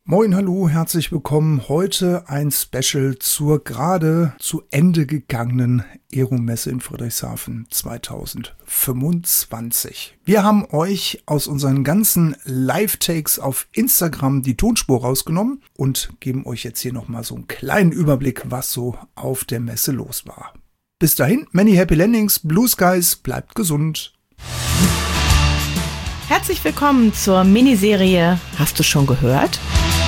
Moin, hallo, herzlich willkommen. Heute ein Special zur gerade zu Ende gegangenen Aero-Messe in Friedrichshafen 2025. Wir haben euch aus unseren ganzen Live-Takes auf Instagram die Tonspur rausgenommen und geben euch jetzt hier nochmal so einen kleinen Überblick, was so auf der Messe los war. Bis dahin, many happy landings, blue skies, bleibt gesund. Herzlich willkommen zur Miniserie Hast du schon gehört?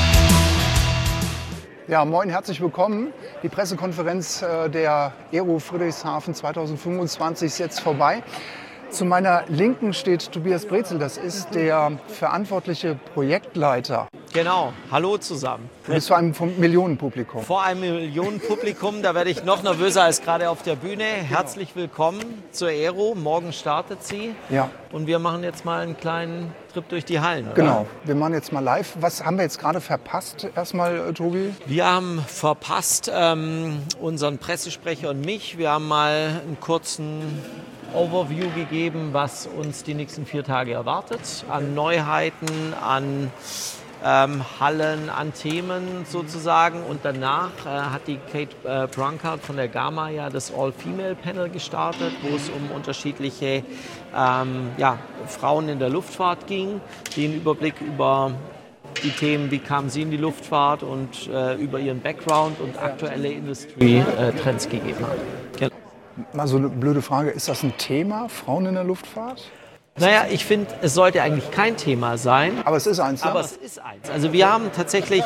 Ja, moin, herzlich willkommen. Die Pressekonferenz der Aero Friedrichshafen 2025 ist jetzt vorbei. Zu meiner Linken steht Tobias Brezel, das ist der verantwortliche Projektleiter. Genau, hallo zusammen. Du bist vor einem Millionenpublikum. Vor einem Millionenpublikum, da werde ich noch nervöser als gerade auf der Bühne. Herzlich willkommen zur Aero, morgen startet sie. Ja. Und wir machen jetzt mal einen kleinen Trip durch die Hallen, oder? Genau, wir machen jetzt mal live. Was haben wir jetzt gerade verpasst, erstmal, Tobi? Wir haben verpasst unseren Pressesprecher und mich. Wir haben mal einen kurzen Overview gegeben, was uns die nächsten 4 Tage erwartet. An Neuheiten, an Hallen, an Themen sozusagen. Und danach hat die Kate Brancard von der GAMA ja das All-Female-Panel gestartet, wo es um unterschiedliche Frauen in der Luftfahrt ging, die einen Überblick über die Themen, wie kam sie in die Luftfahrt und über ihren Background und aktuelle Industry-Trends gegeben hat. Genau. Mal so eine blöde Frage, ist das ein Thema, Frauen in der Luftfahrt? Naja, ich finde, es sollte eigentlich kein Thema sein. Aber es ist eins, ja? Aber es ist eins. Also wir haben tatsächlich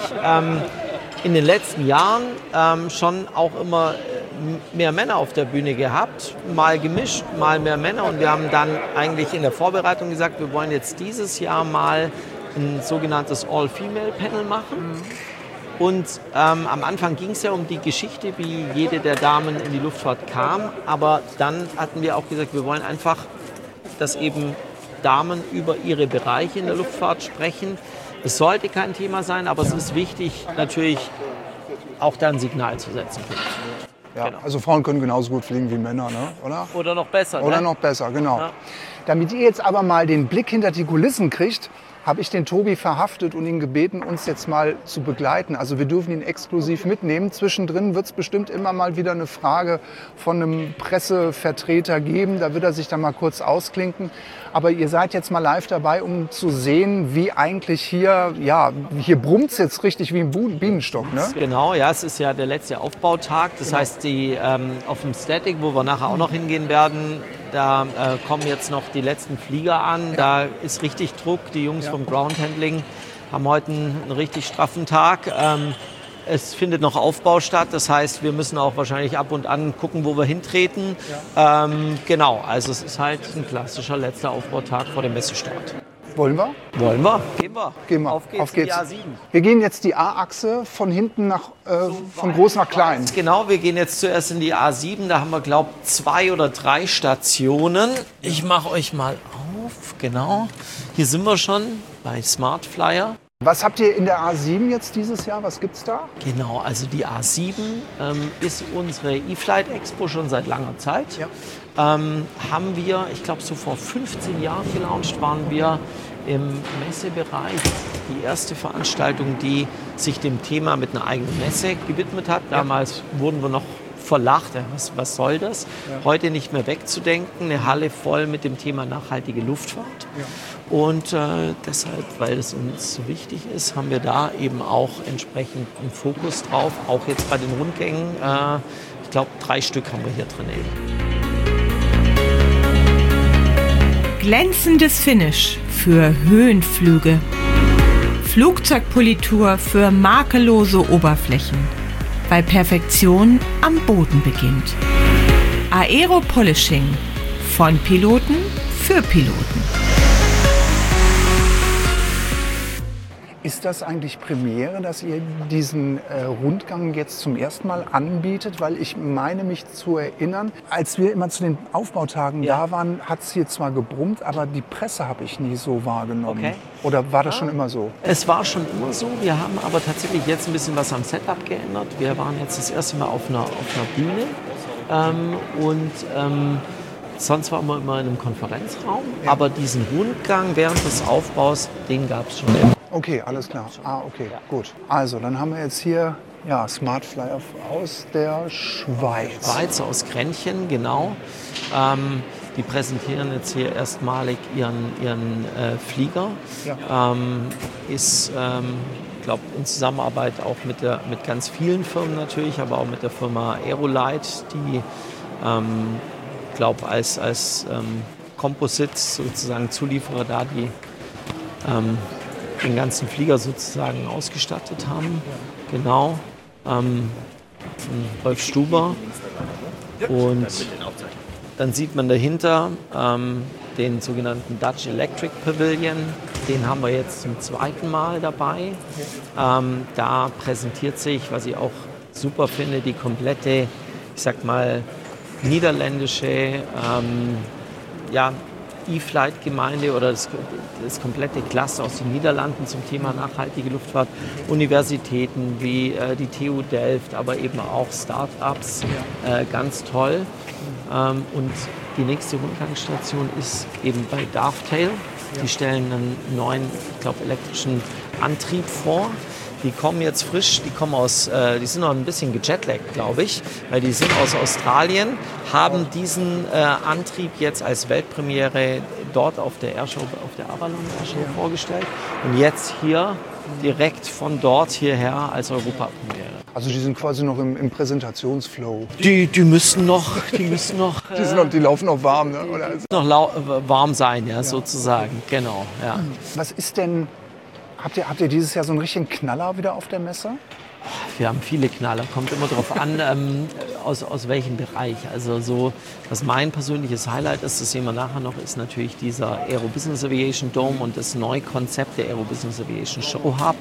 in den letzten Jahren schon auch immer mehr Männer auf der Bühne gehabt. Mal gemischt, mal mehr Männer. Und wir haben dann eigentlich in der Vorbereitung gesagt, wir wollen jetzt dieses Jahr mal ein sogenanntes All-Female-Panel machen. Und am Anfang ging es ja um die Geschichte, wie jede der Damen in die Luftfahrt kam. Aber dann hatten wir auch gesagt, wir wollen einfach, dass eben Damen über ihre Bereiche in der Luftfahrt sprechen. Es sollte kein Thema sein, aber es ist wichtig, natürlich auch da ein Signal zu setzen. Ja, Genau. also Frauen können genauso gut fliegen wie Männer, ne? Oder? Oder noch besser. Oder ne? noch besser, genau. Ja. Damit ihr jetzt aber mal den Blick hinter die Kulissen kriegt, habe ich den Tobi verhaftet und ihn gebeten, uns jetzt mal zu begleiten. Also wir dürfen ihn exklusiv mitnehmen. Zwischendrin wird es bestimmt immer mal wieder eine Frage von einem Pressevertreter geben. Da wird er sich dann mal kurz ausklinken. Aber ihr seid jetzt mal live dabei, um zu sehen, wie eigentlich hier brummt es jetzt richtig wie ein Bienenstock, ne? Genau, ja, es ist ja der letzte Aufbautag. Das heißt, die auf dem Static, wo wir nachher auch noch hingehen werden, da kommen jetzt noch die letzten Flieger an. Da ist richtig Druck. Die Jungs vom Ground Handling haben heute einen richtig straffen Tag. Es findet noch Aufbau statt. Das heißt, wir müssen auch wahrscheinlich ab und an gucken, wo wir hintreten. Ja. Genau, also es ist halt ein klassischer letzter Aufbautag vor dem Messestart. Wollen wir? Wollen wir? Gehen wir. Auf geht's. Die A7. Wir gehen jetzt die A-Achse von hinten nach, von groß nach klein. Genau, wir gehen jetzt zuerst in die A7. Da haben wir, glaube ich, 2 oder 3 Stationen. Ich mache euch mal auf. Genau. Hier sind wir schon bei Smart Flyer. Was habt ihr in der A7 jetzt dieses Jahr? Was gibt's da? Genau, also die A7 ist unsere E-Flight Expo schon seit langer Zeit. Ja. Haben wir, ich glaube so vor 15 Jahren gelauncht, waren wir im Messebereich die erste Veranstaltung, die sich dem Thema mit einer eigenen Messe gewidmet hat. Damals wurden wir noch verlacht, was soll das? Ja. Heute nicht mehr wegzudenken, eine Halle voll mit dem Thema nachhaltige Luftfahrt. Ja. Und deshalb, weil es uns so wichtig ist, haben wir da eben auch entsprechend einen Fokus drauf. Auch jetzt bei den Rundgängen, ich glaube 3 Stück haben wir hier drin eben. Glänzendes Finish für Höhenflüge. Flugzeugpolitur für makellose Oberflächen. Weil Perfektion am Boden beginnt. Aero Polishing. Von Piloten für Piloten. Ist das eigentlich Premiere, dass ihr diesen Rundgang jetzt zum ersten Mal anbietet? Weil ich meine mich zu erinnern, als wir immer zu den Aufbautagen da waren, hat es hier zwar gebrummt, aber die Presse habe ich nie so wahrgenommen. Okay. Oder war das schon immer so? Es war schon immer so. Wir haben aber tatsächlich jetzt ein bisschen was am Setup geändert. Wir waren jetzt das erste Mal auf einer Bühne sonst waren wir immer in einem Konferenzraum. Ja. Aber diesen Rundgang während des Aufbaus, den gab es schon immer. Okay, alles klar. Okay, gut. Also, dann haben wir jetzt hier Smart Flyer aus der Schweiz. Aus Grenchen, genau. Die präsentieren jetzt hier erstmalig ihren Flieger. Ja. Ist, glaube in Zusammenarbeit auch mit ganz vielen Firmen natürlich, aber auch mit der Firma Aerolite, die, glaube als Composite sozusagen Zulieferer da die den ganzen Flieger sozusagen ausgestattet haben. Genau. Rolf Stuber. Und dann sieht man dahinter den sogenannten Dutch Electric Pavilion. Den haben wir jetzt zum zweiten Mal dabei. Da präsentiert sich, was ich auch super finde, die komplette, ich sag mal, niederländische E-Flight-Gemeinde oder das komplette Cluster aus den Niederlanden zum Thema nachhaltige Luftfahrt, Universitäten wie die TU Delft, aber eben auch Start-ups, ganz toll. Und die nächste Rundgangsstation ist eben bei Dovetail. Die stellen einen neuen, ich glaube, elektrischen Antrieb vor. Die kommen jetzt frisch, die sind noch ein bisschen gejetlaggt, glaube ich, weil die sind aus Australien, haben diesen Antrieb jetzt als Weltpremiere dort auf der Airshow, auf der Avalon Airshow vorgestellt und jetzt hier direkt von dort hierher als Europapremiere. Also die sind quasi noch im Präsentationsflow. Die müssen noch die laufen noch warm, ne? Oder? Noch warm sein, ja, sozusagen, genau. Ja. Was ist denn, habt ihr dieses Jahr so einen richtigen Knaller wieder auf der Messe? Wir haben viele Knaller, kommt immer darauf an, aus welchem Bereich. Also so, was mein persönliches Highlight ist, das sehen wir nachher noch, ist natürlich dieser Aero Business Aviation Dome und das neue Konzept der Aero Business Aviation Show Hub,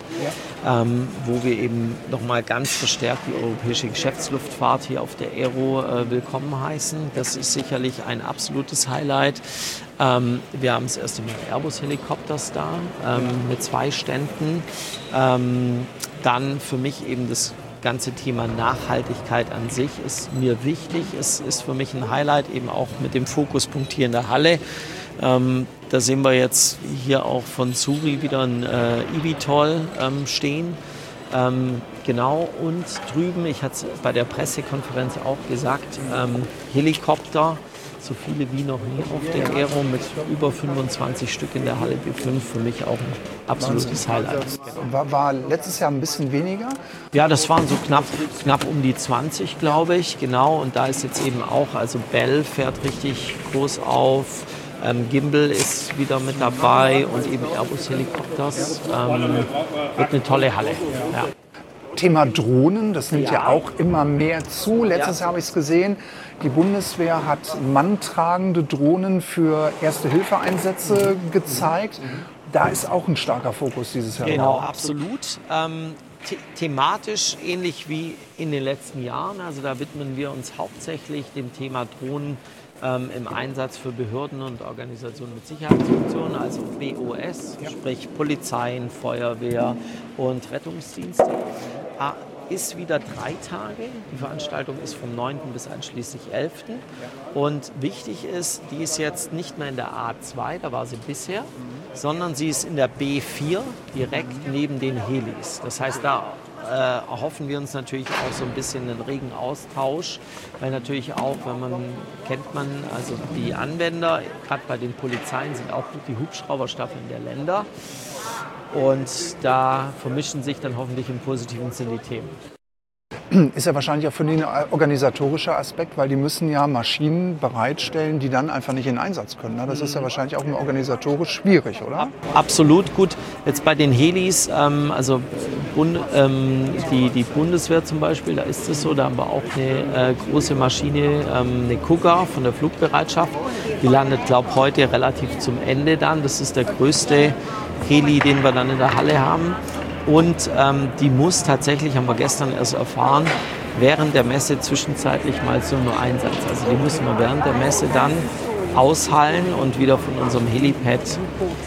wo wir eben nochmal ganz verstärkt die europäische Geschäftsluftfahrt hier auf der Aero willkommen heißen. Das ist sicherlich ein absolutes Highlight. Wir haben das erste Mal Airbus Helikopters da mit 2 Ständen. Dann für mich eben das ganze Thema Nachhaltigkeit an sich ist mir wichtig. Es ist für mich ein Highlight, eben auch mit dem Fokuspunkt hier in der Halle. Da sehen wir jetzt hier auch von Zuri wieder ein eVTOL stehen. Genau, und drüben, ich hatte es bei der Pressekonferenz auch gesagt, Helikopter. So viele wie noch nie auf der Aero mit über 25 Stück in der Halle B5, für mich auch ein absolutes Highlight. War letztes Jahr ein bisschen weniger? Ja, das waren so knapp um die 20, glaube ich, genau. Und da ist jetzt eben auch, also Bell fährt richtig groß auf, Gimbal ist wieder mit dabei und eben Airbus Helikopters. Wird eine tolle Halle. Ja. Thema Drohnen, das nimmt ja auch immer mehr zu. Letztes Jahr habe ich es gesehen, die Bundeswehr hat manntragende Drohnen für Erste-Hilfe-Einsätze gezeigt. Da ist auch ein starker Fokus dieses Jahr. Genau, absolut. Thematisch ähnlich wie in den letzten Jahren. Also da widmen wir uns hauptsächlich dem Thema Drohnen im Einsatz für Behörden und Organisationen mit Sicherheitsfunktionen, also BOS, sprich Polizeien, Feuerwehr und Rettungsdienste. Ist wieder 3 Tage. Die Veranstaltung ist vom 9. bis einschließlich 11. Und wichtig ist, die ist jetzt nicht mehr in der A2, da war sie bisher, sondern sie ist in der B4, direkt neben den Helis. Das heißt, da erhoffen wir uns natürlich auch so ein bisschen einen regen Austausch, weil natürlich auch, kennt man, also die Anwender, gerade bei den Polizeien sind auch die Hubschrauberstaffeln der Länder. Und da vermischen sich dann hoffentlich im positiven Sinne die Themen. Ist ja wahrscheinlich auch für die ein organisatorischer Aspekt, weil die müssen ja Maschinen bereitstellen, die dann einfach nicht in Einsatz können. Das ist ja wahrscheinlich auch organisatorisch schwierig, oder? Absolut, gut. Jetzt bei den Helis, also die Bundeswehr zum Beispiel, da ist es so, da haben wir auch eine große Maschine, eine Cougar von der Flugbereitschaft. Die landet, glaube ich, heute relativ zum Ende dann. Das ist der größte Heli, den wir dann in der Halle haben. Und die muss tatsächlich, haben wir gestern erst erfahren, während der Messe zwischenzeitlich mal so nur Einsatz. Also die müssen wir während der Messe dann aushallen und wieder von unserem Helipad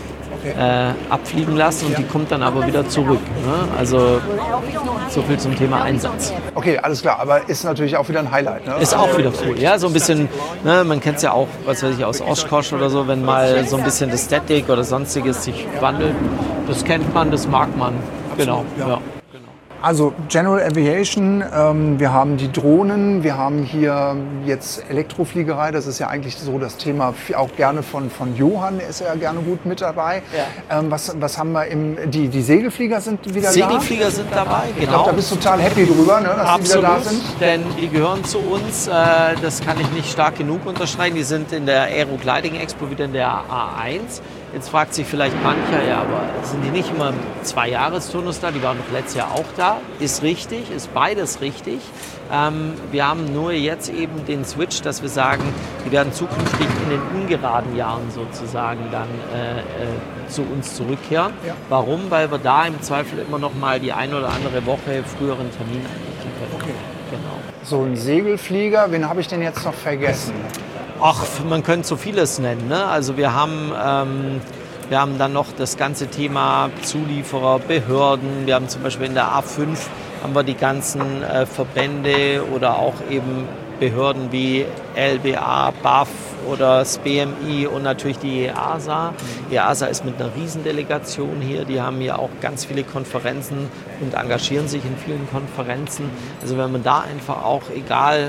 abfliegen lassen und die kommt dann aber wieder zurück. Ne? Also so viel zum Thema Einsatz. Okay, alles klar, aber ist natürlich auch wieder ein Highlight. Ne? Ist auch wieder cool, ja, so ein bisschen, ne, man kennt es ja auch, was weiß ich, aus Oshkosh oder so, wenn mal so ein bisschen das Static oder sonstiges sich wandelt, das kennt man, das mag man, genau. Ja. Also General Aviation, wir haben die Drohnen, wir haben hier jetzt Elektrofliegerei, das ist ja eigentlich so das Thema auch gerne von Johann, der ist ja gerne gut mit dabei. Ja. Was haben wir die Segelflieger sind wieder Segelflieger sind dabei, genau. Ich glaube, da bist du total happy drüber, ne, dass Absolut, die wieder da sind. Denn die gehören zu uns, das kann ich nicht stark genug unterstreichen, die sind in der Aero Gliding Expo wieder in der A1. Jetzt fragt sich vielleicht mancher, ja, aber sind die nicht immer im 2-Jahresturnus da? Die waren doch letztes Jahr auch da. Ist richtig, ist beides richtig. Wir haben nur jetzt eben den Switch, dass wir sagen, die werden zukünftig in den ungeraden Jahren sozusagen dann zu uns zurückkehren. Ja. Warum? Weil wir da im Zweifel immer noch mal die eine oder andere Woche früheren Termin einrichten können. Okay. Genau. So ein Segelflieger, wen habe ich denn jetzt noch vergessen? Ach, man könnte so vieles nennen. Ne? Also wir haben dann noch das ganze Thema Zulieferer, Behörden. Wir haben zum Beispiel in der A5 haben wir die ganzen Verbände oder auch eben Behörden wie LBA, BAF oder das BMI und natürlich die EASA. Die EASA ist mit einer Riesendelegation hier. Die haben hier auch ganz viele Konferenzen und engagieren sich in vielen Konferenzen. Also wenn man da einfach auch, egal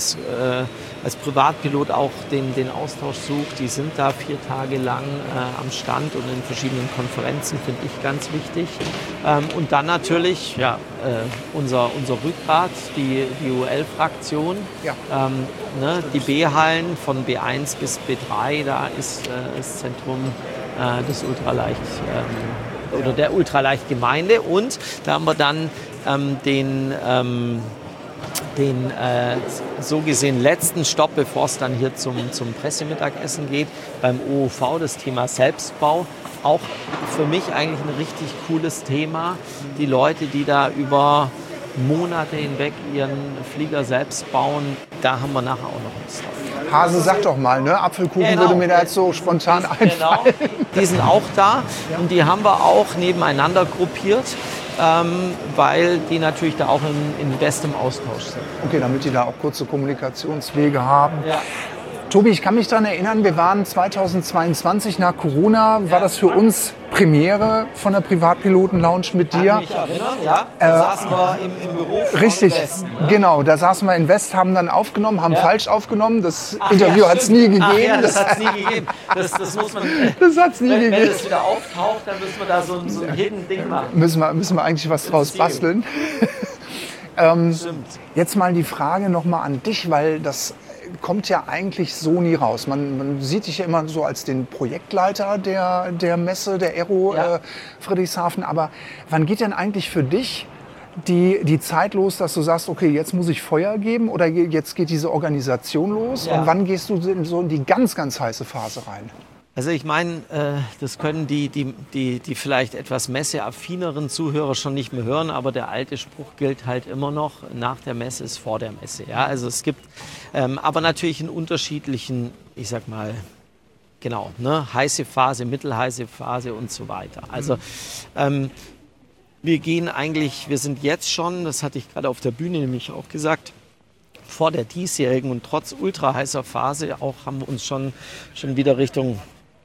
als Privatpilot auch den Austausch sucht, die sind da 4 Tage lang am Stand und in verschiedenen Konferenzen, finde ich ganz wichtig. Und dann natürlich unser Rückgrat, die UL-Fraktion, ja. Ne, die B-Hallen von B1 bis B3, da ist das Zentrum des Ultraleicht oder der Ultraleichtgemeinde. Und da haben wir dann den so gesehen letzten Stopp, bevor es dann hier zum Pressemittagessen geht, beim OOV, das Thema Selbstbau. Auch für mich eigentlich ein richtig cooles Thema. Die Leute, die da über Monate hinweg ihren Flieger selbst bauen, da haben wir nachher auch noch was drauf. Hase, sag doch mal, ne? Apfelkuchen würde mir da jetzt so spontan einfallen. Genau. Die sind auch da und die haben wir auch nebeneinander gruppiert. Weil die natürlich da auch in bestem Austausch sind. Okay, damit die da auch kurze Kommunikationswege haben. Ja. Tobi, ich kann mich daran erinnern, wir waren 2022 nach Corona, war das für uns Premiere von der Privatpiloten-Lounge mit dir. Kann mich erinnern, ja. Da saßen wir im Büro richtig, in West, ne? Genau, da saßen wir in West, haben dann aufgenommen, haben falsch aufgenommen. Das Interview hat es nie gegeben. Das hat es nie gegeben. Das muss man. Das hat's nie gegeben. Wenn es wieder auftaucht, dann müssen wir da so ein Hidden Ding machen. Müssen wir eigentlich was draus basteln. Jetzt mal die Frage nochmal an dich, weil das kommt ja eigentlich so nie raus. Man sieht dich ja immer so als den Projektleiter der Messe, der Aero Friedrichshafen. Aber wann geht denn eigentlich für dich die Zeit los, dass du sagst, okay, jetzt muss ich Feuer geben oder jetzt geht diese Organisation los? Ja. Und wann gehst du so in die ganz, ganz heiße Phase rein? Also ich meine, das können die vielleicht etwas messeaffineren Zuhörer schon nicht mehr hören, aber der alte Spruch gilt halt immer noch, nach der Messe ist vor der Messe. Ja? Also es gibt aber natürlich in unterschiedlichen, ich sag mal, genau, ne, heiße Phase, mittelheiße Phase und so weiter. Also wir sind jetzt schon, das hatte ich gerade auf der Bühne nämlich auch gesagt, vor der diesjährigen und trotz ultra heißer Phase auch haben wir uns schon wieder Richtung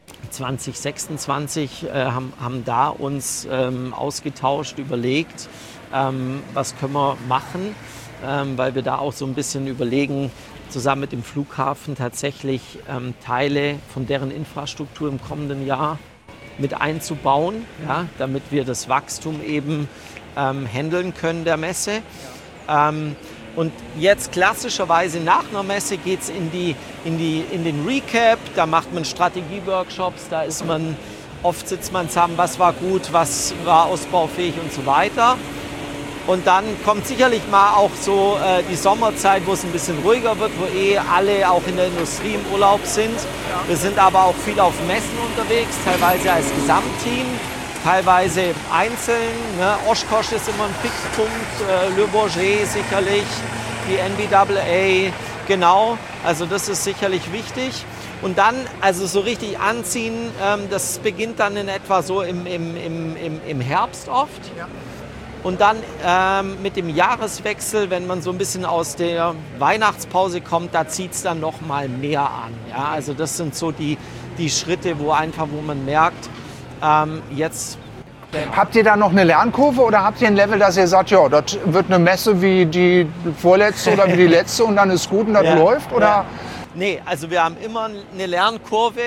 2026 haben da uns ausgetauscht, überlegt, was können wir machen, weil wir da auch so ein bisschen überlegen, zusammen mit dem Flughafen tatsächlich Teile von deren Infrastruktur im kommenden Jahr mit einzubauen, ja, damit wir das Wachstum eben handeln können der Messe. Und jetzt klassischerweise nach einer Messe geht es in den Recap, da macht man Strategie-Workshops, oft sitzt man zusammen, was war gut, was war ausbaufähig und so weiter. Und dann kommt sicherlich mal auch so die Sommerzeit, wo es ein bisschen ruhiger wird, wo alle auch in der Industrie im Urlaub sind. Wir sind aber auch viel auf Messen unterwegs, teilweise als Gesamtteam, teilweise einzeln. Ne? Oshkosh ist immer ein Fixpunkt, Le Bourget sicherlich, die NBAA, genau. Also das ist sicherlich wichtig. Und dann, also so richtig anziehen, das beginnt dann in etwa so im Herbst oft. Ja. Und dann mit dem Jahreswechsel, wenn man so ein bisschen aus der Weihnachtspause kommt, da zieht es dann noch mal mehr an. Ja? Also das sind so die Schritte, wo man merkt, jetzt... Habt ihr da noch eine Lernkurve oder habt ihr ein Level, dass ihr sagt, ja, das wird eine Messe wie die vorletzte oder wie die letzte und dann ist gut und das läuft? Oder? Ja. Nee, also wir haben immer eine Lernkurve.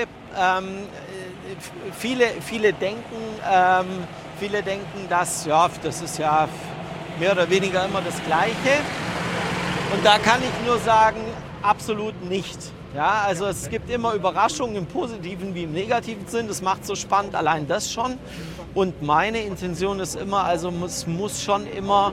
Viele denken, dass das ist ja mehr oder weniger immer das Gleiche. Und da kann ich nur sagen, absolut nicht. Ja, also es gibt immer Überraschungen im positiven wie im negativen Sinn. Das macht so spannend, allein das schon. Und meine Intention ist immer, also es muss schon immer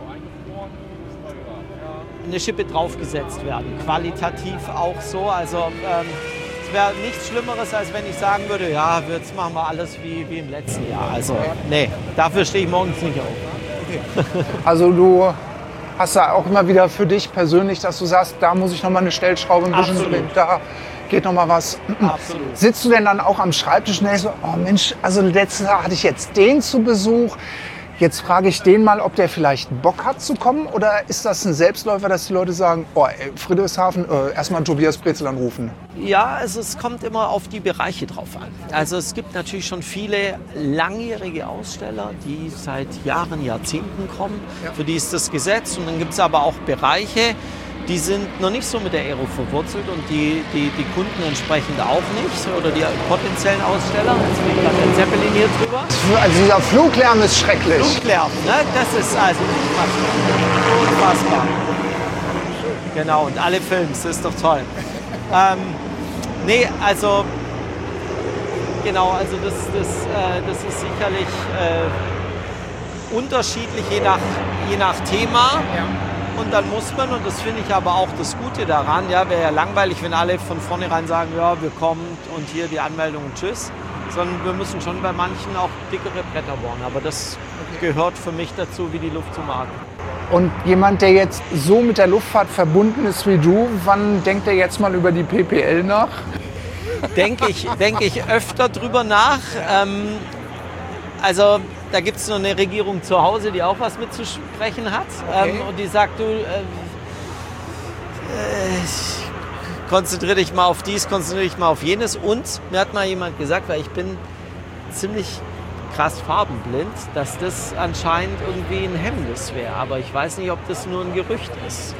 eine Schippe draufgesetzt werden. Qualitativ auch so. Also es wäre nichts Schlimmeres, als wenn ich sagen würde, ja, jetzt machen wir alles wie im letzten Jahr. Also nee, dafür stehe ich morgens nicht auf. Okay. Also du hast da auch immer wieder für dich persönlich, dass du sagst, da muss ich noch mal eine Stellschraube ein bisschen drehen, da geht noch mal was. Absolut. Sitzt du denn dann auch am Schreibtisch und denkst so, oh Mensch, also letztes Jahr hatte ich jetzt den zu Besuch, jetzt frage ich den mal, ob der vielleicht Bock hat zu kommen, oder ist das ein Selbstläufer, dass die Leute sagen, oh, Friedrichshafen, erstmal Tobias Brezel anrufen? Ja, also es kommt immer auf die Bereiche drauf an. Also es gibt natürlich schon viele langjährige Aussteller, die seit Jahren, Jahrzehnten kommen. Ja. Für die ist das Gesetz. Und dann gibt es aber auch Bereiche, die sind noch nicht so mit der Aero verwurzelt und die Kunden entsprechend auch nicht oder die potenziellen Aussteller. Jetzt fliegt gerade der Zeppelin hier drüber. Also dieser Fluglärm ist schrecklich. Fluglärm, ne? Das ist also unfassbar. Genau, und alle Films, das ist doch toll. Nee, also genau, also das ist sicherlich unterschiedlich je nach Thema. Ja. Und dann muss man, und das finde ich aber auch das Gute daran, ja, wäre ja langweilig, wenn alle von vornherein sagen, ja, wir kommen und hier die Anmeldung und tschüss. Sondern wir müssen schon bei manchen auch dickere Bretter bohren. Aber das gehört für mich dazu, wie die Luft zum Atmen. Und jemand, der jetzt so mit der Luftfahrt verbunden ist wie du, wann denkt er jetzt mal über die PPL nach? Denke ich öfter drüber nach. Also da gibt es noch eine Regierung zu Hause, die auch was mitzusprechen hat. Okay. Und die sagt, du konzentriere dich mal auf dies, konzentriere dich mal auf jenes. Und mir hat mal jemand gesagt, weil ich bin ziemlich krass farbenblind, dass das anscheinend irgendwie ein Hemmnis wäre. Aber ich weiß nicht, ob das nur ein Gerücht ist.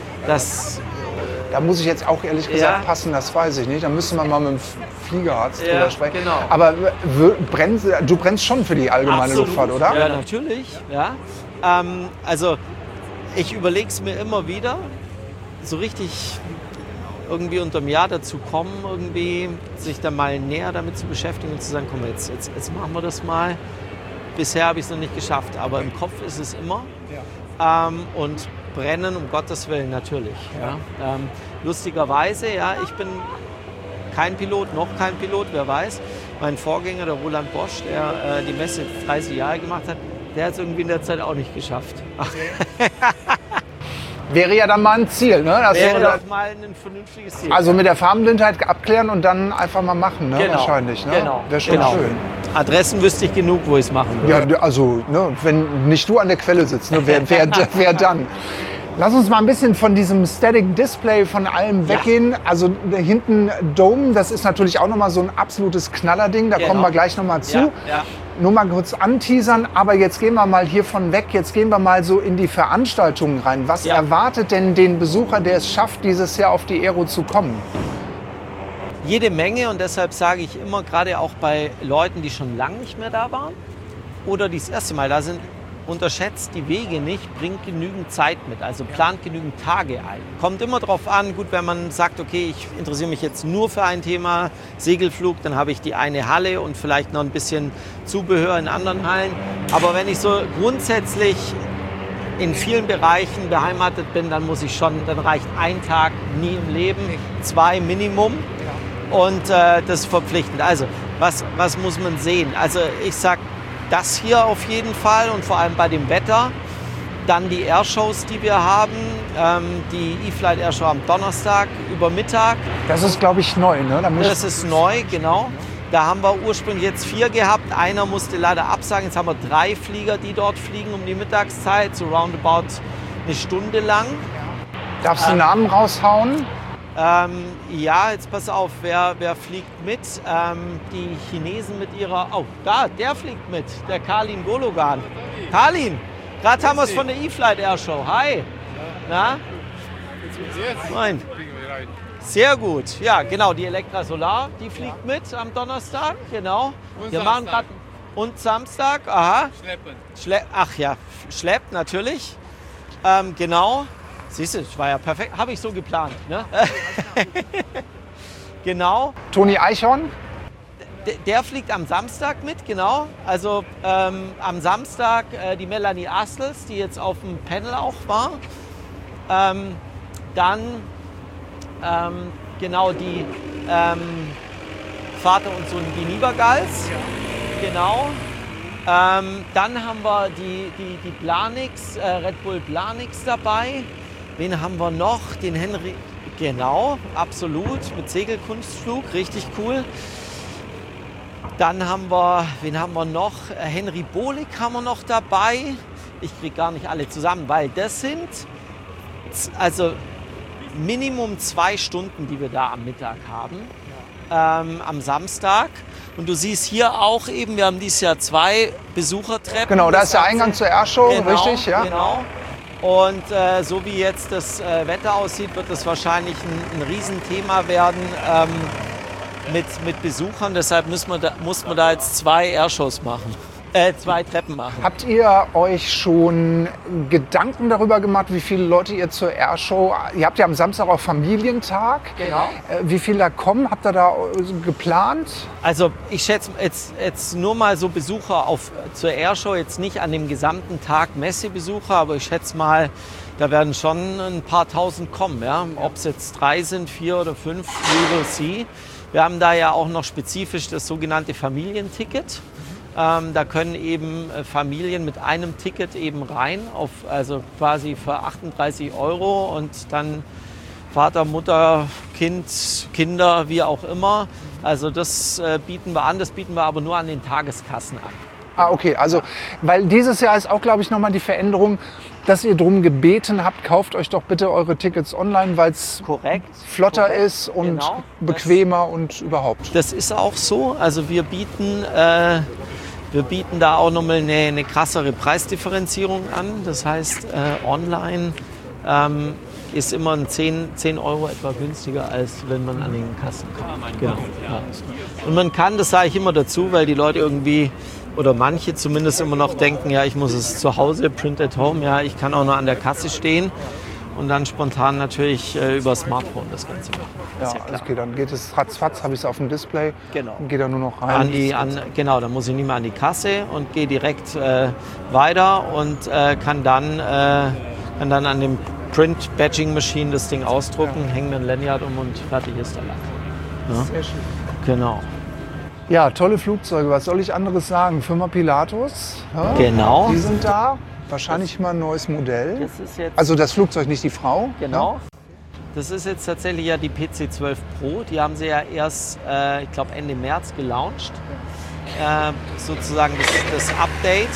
Da muss ich jetzt auch ehrlich gesagt passen, das weiß ich nicht. Da müsste man mal mit dem Fliegerarzt drüber sprechen. Genau. Aber du brennst schon für die allgemeine Luftfahrt, oder? Ja, natürlich. Ja. Also ich überlege es mir immer wieder, so richtig irgendwie unterm Jahr dazu kommen, irgendwie sich dann mal näher damit zu beschäftigen und zu sagen, komm, jetzt machen wir das mal. Bisher habe ich es noch nicht geschafft, aber im Kopf ist es immer. Ja. Und brennen, um Gottes Willen, natürlich. Ja. Lustigerweise, ja, ich bin kein Pilot, noch kein Pilot, wer weiß. Mein Vorgänger, der Roland Bosch, der die Messe 30 Jahre gemacht hat, der hat es irgendwie in der Zeit auch nicht geschafft. Wäre ja dann mal ein Ziel, ne? Das wäre doch mal ein vernünftiges Ziel. Also mit der Farbenblindheit abklären und dann einfach mal machen, ne? Genau. Wahrscheinlich. Ne? Genau. Wäre schon schön. Adressen wüsste ich genug, wo ich es machen würde. Ja, also ne, wenn nicht du an der Quelle sitzt, ne, wer dann? Lass uns mal ein bisschen von diesem Static Display von allem weggehen. Also hinten Dome, das ist natürlich auch nochmal so ein absolutes Knallerding. Da kommen wir gleich nochmal zu. Ja. Nur mal kurz anteasern, aber jetzt gehen wir mal hiervon weg. Jetzt gehen wir mal so in die Veranstaltungen rein. Was erwartet denn den Besucher, der es schafft, dieses Jahr auf die Aero zu kommen? Jede Menge, und deshalb sage ich immer, gerade auch bei Leuten, die schon lange nicht mehr da waren oder die das erste Mal da sind, unterschätzt die Wege nicht, bringt genügend Zeit mit, also plant genügend Tage ein. Kommt immer darauf an, gut, wenn man sagt, okay, ich interessiere mich jetzt nur für ein Thema, Segelflug, dann habe ich die eine Halle und vielleicht noch ein bisschen Zubehör in anderen Hallen. Aber wenn ich so grundsätzlich in vielen Bereichen beheimatet bin, dann reicht ein Tag nie im Leben, 2 Minimum. Und das ist verpflichtend. Also, was muss man sehen? Also ich sage, das hier auf jeden Fall und vor allem bei dem Wetter. Dann die Airshows, die wir haben. Die E-Flight Airshow am Donnerstag über Mittag. Das ist, glaube ich, neu, ne? Das ist neu, genau. Da haben wir ursprünglich jetzt 4 gehabt. Einer musste leider absagen. Jetzt haben wir 3 Flieger, die dort fliegen um die Mittagszeit, so roundabout eine Stunde lang. Darfst du einen Namen raushauen? Ja, jetzt pass auf, wer fliegt mit? Die Chinesen mit ihrer... Oh, der fliegt mit, der Kalin Gologan. Kalin, gerade haben wir es von der E-Flight Airshow. Hi. Na? Moin. Sehr gut. Ja, genau, die Electra Solar, die fliegt mit am Donnerstag, genau. Wir machen grad und Samstag, aha. Schleppen. Schleppt natürlich. Genau. Siehst du, das war ja perfekt. Habe ich so geplant. Ne? Genau. Toni Eichhorn? Der fliegt am Samstag mit, genau. Also am Samstag die Melanie Astels, die jetzt auf dem Panel auch war. Dann genau die Vater und Sohn, die Niebergals. Genau. Dann haben wir die Planix, Red Bull Planix dabei. Wen haben wir noch? Den Henry, genau, absolut, mit Segelkunstflug, richtig cool. Dann wen haben wir noch? Henry Bolik haben wir noch dabei. Ich kriege gar nicht alle zusammen, weil das sind also Minimum 2 Stunden, die wir da am Mittag haben, am Samstag. Und du siehst hier auch eben, wir haben dieses Jahr 2 Besuchertreppen. Genau, da ist der Eingang zur Airshow, genau, richtig? Ja. Genau. Und so wie jetzt das Wetter aussieht, wird das wahrscheinlich ein Riesenthema werden mit Besuchern. Deshalb muss man da jetzt 2 Airshows machen. 2 Treppen machen. Habt ihr euch schon Gedanken darüber gemacht, wie viele Leute ihr zur Airshow... Ihr habt ja am Samstag auch Familientag. Genau. Wie viele da kommen? Habt ihr da geplant? Also ich schätze jetzt nur mal so Besucher zur Airshow, jetzt nicht an dem gesamten Tag Messebesucher, aber ich schätze mal, da werden schon ein paar tausend kommen. Ja? Ob es jetzt 3 sind, 4 oder 5, we will see. Wir haben da ja auch noch spezifisch das sogenannte Familienticket. Da können eben Familien mit einem Ticket eben rein, also quasi für 38 € und dann Vater, Mutter, Kind, Kinder, wie auch immer. Also das bieten wir an, das bieten wir aber nur an den Tageskassen an. Ah, okay, also weil dieses Jahr ist auch, glaube ich, nochmal die Veränderung, dass ihr darum gebeten habt, kauft euch doch bitte eure Tickets online, weil es flotter ist und genau, bequemer und überhaupt. Das ist auch so, also wir bieten da auch nochmal eine krassere Preisdifferenzierung an. Das heißt, online ist immer 10 € etwa günstiger, als wenn man an den Kassen kommt. Genau. Ja. Und man kann, das sage ich immer dazu, weil die Leute irgendwie, oder manche zumindest immer noch denken, ja, ich muss es zu Hause, print at home, ja, ich kann auch noch an der Kasse stehen. Und dann spontan natürlich über Smartphone das Ganze machen. Ja, ja okay, dann geht es ratzfatz, habe ich es auf dem Display. Genau. Und geht da nur noch rein. Genau, dann muss ich nicht mehr an die Kasse und gehe direkt weiter und kann dann an dem Print-Badging-Machine das Ding ausdrucken, hänge mir ein Lanyard um und fertig ist der Lack. Ja? Sehr schön. Genau. Ja, tolle Flugzeuge. Was soll ich anderes sagen? Firma Pilatus. Ja, genau. Die sind da. Wahrscheinlich mal ein neues Modell. Das ist jetzt, also das Flugzeug, nicht die Frau. Genau. Ja? Das ist jetzt tatsächlich ja die PC-12 Pro. Die haben sie ja erst, ich glaube, Ende März gelauncht. Sozusagen das Update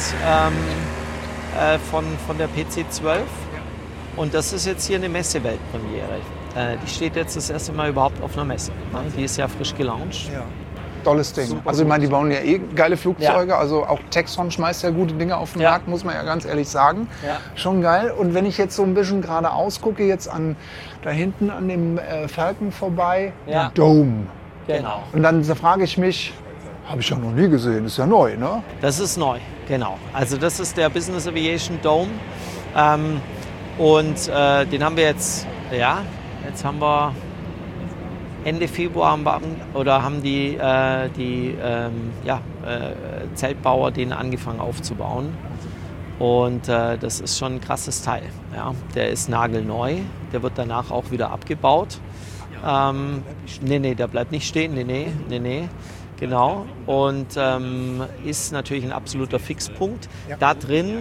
von der PC-12. Und das ist jetzt hier eine Messeweltpremiere. Die steht jetzt das erste Mal überhaupt auf einer Messe. Die ist ja frisch gelauncht. Ja. Tolles Ding. Super also ich meine, die bauen ja geile Flugzeuge. Ja. Also auch Textron schmeißt ja gute Dinge auf den Markt, muss man ja ganz ehrlich sagen. Ja. Schon geil. Und wenn ich jetzt so ein bisschen geradeaus gucke, jetzt da hinten an dem Falcon vorbei, der Dome. Genau. Und dann frage ich mich, habe ich ja noch nie gesehen, ist ja neu, ne? Das ist neu, genau. Also das ist der Business Aviation Dome. Und den haben wir jetzt haben wir Ende Februar haben die Zeltbauer den angefangen aufzubauen. Und das ist schon ein krasses Teil. Ja. Der ist nagelneu, der wird danach auch wieder abgebaut. Der bleibt nicht stehen, nee. Genau. Und ist natürlich ein absoluter Fixpunkt. Ja. Da drin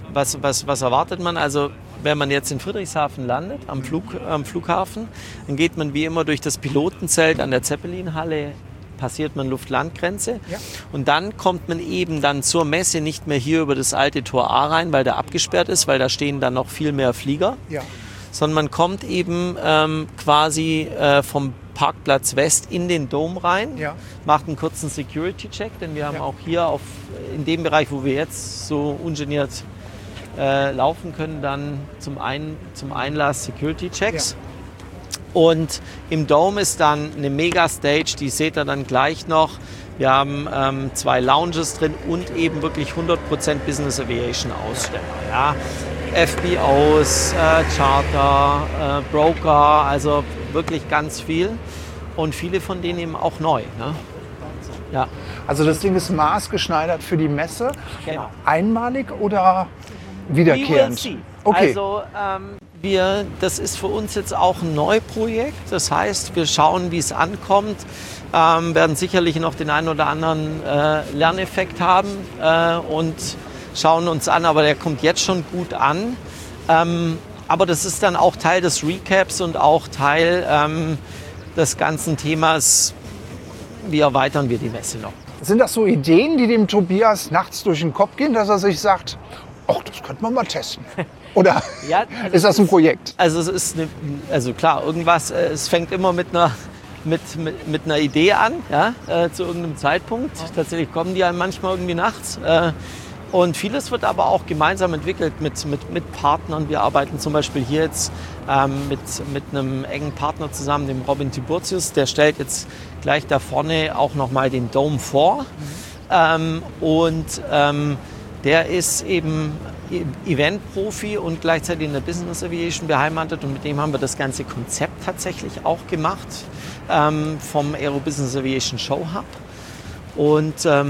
was erwartet man? Also wenn man jetzt in Friedrichshafen landet, am Flughafen, dann geht man wie immer durch das Pilotenzelt an der Zeppelinhalle, passiert man Luft-Land-Grenze und dann kommt man eben dann zur Messe nicht mehr hier über das alte Tor A rein, weil der abgesperrt ist, weil da stehen dann noch viel mehr Flieger, sondern man kommt eben quasi vom Parkplatz West in den Dom rein, macht einen kurzen Security-Check, denn wir haben auch hier in dem Bereich, wo wir jetzt so ungeniert laufen können, dann zum Einlass Security-Checks. Und im Dome ist dann eine Mega-Stage, die seht ihr dann gleich noch. Wir haben 2 Lounges drin und eben wirklich 100% Business Aviation Aussteller. Ja. FBOs, Charter, Broker, also wirklich ganz viel. Und viele von denen eben auch neu. Ne? Ja. Also das Ding ist maßgeschneidert für die Messe. Genau. Einmalig oder wiederkehrend? Okay. Also das ist für uns jetzt auch ein Neuprojekt. Das heißt, wir schauen, wie es ankommt, werden sicherlich noch den einen oder anderen Lerneffekt haben und schauen uns an, aber der kommt jetzt schon gut an. Aber das ist dann auch Teil des Recaps und auch Teil des ganzen Themas, wie erweitern wir die Messe noch. Sind das so Ideen, die dem Tobias nachts durch den Kopf gehen, dass er sich sagt, ach, das könnte man mal testen? Oder ist das ein Projekt? Also es ist klar, irgendwas, es fängt immer mit einer Idee an, zu irgendeinem Zeitpunkt. Tatsächlich kommen die einem manchmal irgendwie nachts. Und vieles wird aber auch gemeinsam entwickelt mit Partnern. Wir arbeiten zum Beispiel hier jetzt mit einem engen Partner zusammen, dem Robin Tiburtius. Der stellt jetzt gleich da vorne auch nochmal den Dome vor. Der ist eben Event-Profi und gleichzeitig in der Business Aviation beheimatet. Und mit dem haben wir das ganze Konzept tatsächlich auch gemacht vom Aero Business Aviation Show Hub. Und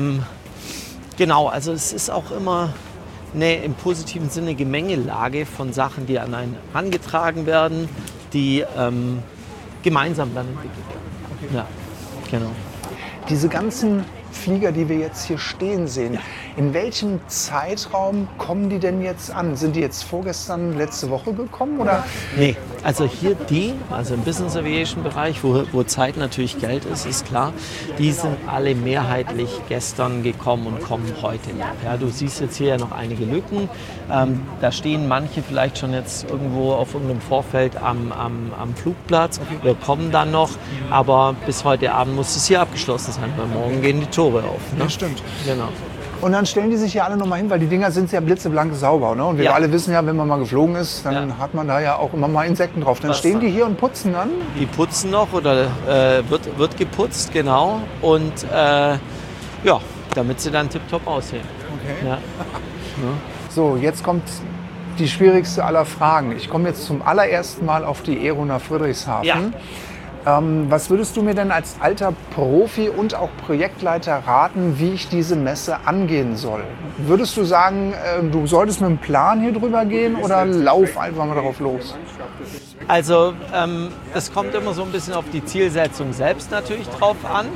genau, also es ist auch immer eine im positiven Sinne Gemengelage von Sachen, die an einen herangetragen werden, die gemeinsam dann entwickelt werden. Okay. Ja, genau. Diese ganzen Flieger, die wir jetzt hier stehen sehen, in welchem Zeitraum kommen die denn jetzt an? Sind die jetzt vorgestern, letzte Woche gekommen? Oder? Nee, also hier also im Business Aviation Bereich, wo Zeit natürlich Geld ist klar, die sind alle mehrheitlich gestern gekommen und kommen heute noch. Ja, du siehst jetzt hier ja noch einige Lücken. Da stehen manche vielleicht schon jetzt irgendwo auf irgendeinem Vorfeld am Flugplatz oder kommen dann noch. Aber bis heute Abend muss es hier abgeschlossen sein, weil morgen gehen die Tore auf. Ne? Das stimmt. Genau. Und dann stellen die sich hier alle nochmal hin, weil die Dinger sind ja blitzeblank sauber. Ne? Und wir alle wissen ja, wenn man mal geflogen ist, dann hat man da ja auch immer mal Insekten drauf. Dann stehen die hier und putzen dann? Die putzen noch oder wird geputzt, genau. Und damit sie dann tipptopp aussehen. Okay. Ja. So, jetzt kommt die schwierigste aller Fragen. Ich komme jetzt zum allerersten Mal auf die Aero nach Friedrichshafen. Ja. Was würdest du mir denn als alter Profi und auch Projektleiter raten, wie ich diese Messe angehen soll? Würdest du sagen, du solltest mit einem Plan hier drüber gehen oder lauf einfach mal darauf los? Also es kommt immer so ein bisschen auf die Zielsetzung selbst natürlich drauf an.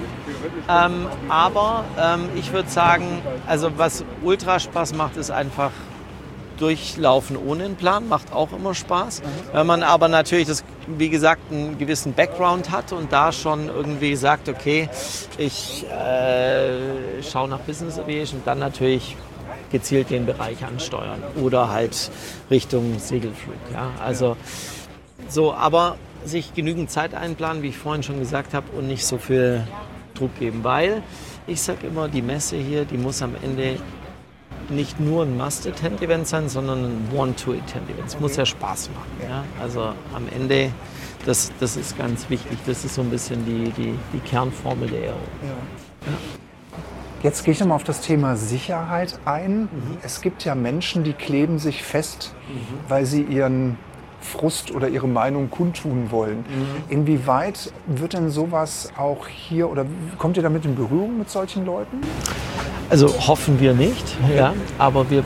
Aber ich würde sagen, also was ultra Spaß macht, ist einfach durchlaufen ohne einen Plan, macht auch immer Spaß. Wenn man aber natürlich, wie gesagt, einen gewissen Background hat und da schon irgendwie sagt, okay, ich schaue nach Business Aviation, dann natürlich gezielt den Bereich ansteuern oder halt Richtung Segelflug. Ja? Also so, aber sich genügend Zeit einplanen, wie ich vorhin schon gesagt habe, und nicht so viel Druck geben, weil ich sage immer, die Messe hier, die muss am Ende nicht nur ein Must-Attend-Event sein, sondern ein Want-to-Attend-Event. Es muss ja Spaß machen. Ja? Also am Ende, das ist ganz wichtig. Das ist so ein bisschen die Kernformel der Aero. Ja. Jetzt gehe ich nochmal auf das Thema Sicherheit ein. Es gibt ja Menschen, die kleben sich fest, weil sie ihren Frust oder ihre Meinung kundtun wollen. Inwieweit wird denn sowas auch hier, oder kommt ihr damit in Berührung mit solchen Leuten? Also hoffen wir nicht, ja, aber wir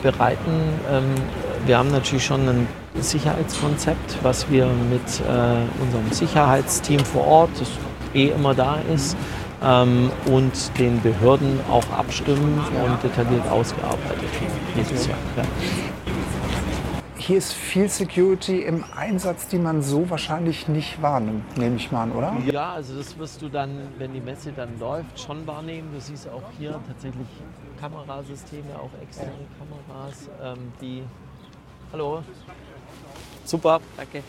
wir haben natürlich schon ein Sicherheitskonzept, was wir mit unserem Sicherheitsteam vor Ort, das immer da ist, und den Behörden auch abstimmen und detailliert ausgearbeitet dieses Jahr. Ja. Hier ist viel Security im Einsatz, die man so wahrscheinlich nicht wahrnimmt, nehme ich mal an, oder? Ja, also das wirst du dann, wenn die Messe dann läuft, schon wahrnehmen. Du siehst auch hier tatsächlich Kamerasysteme, auch externe Kameras, die... Hallo. Super, danke.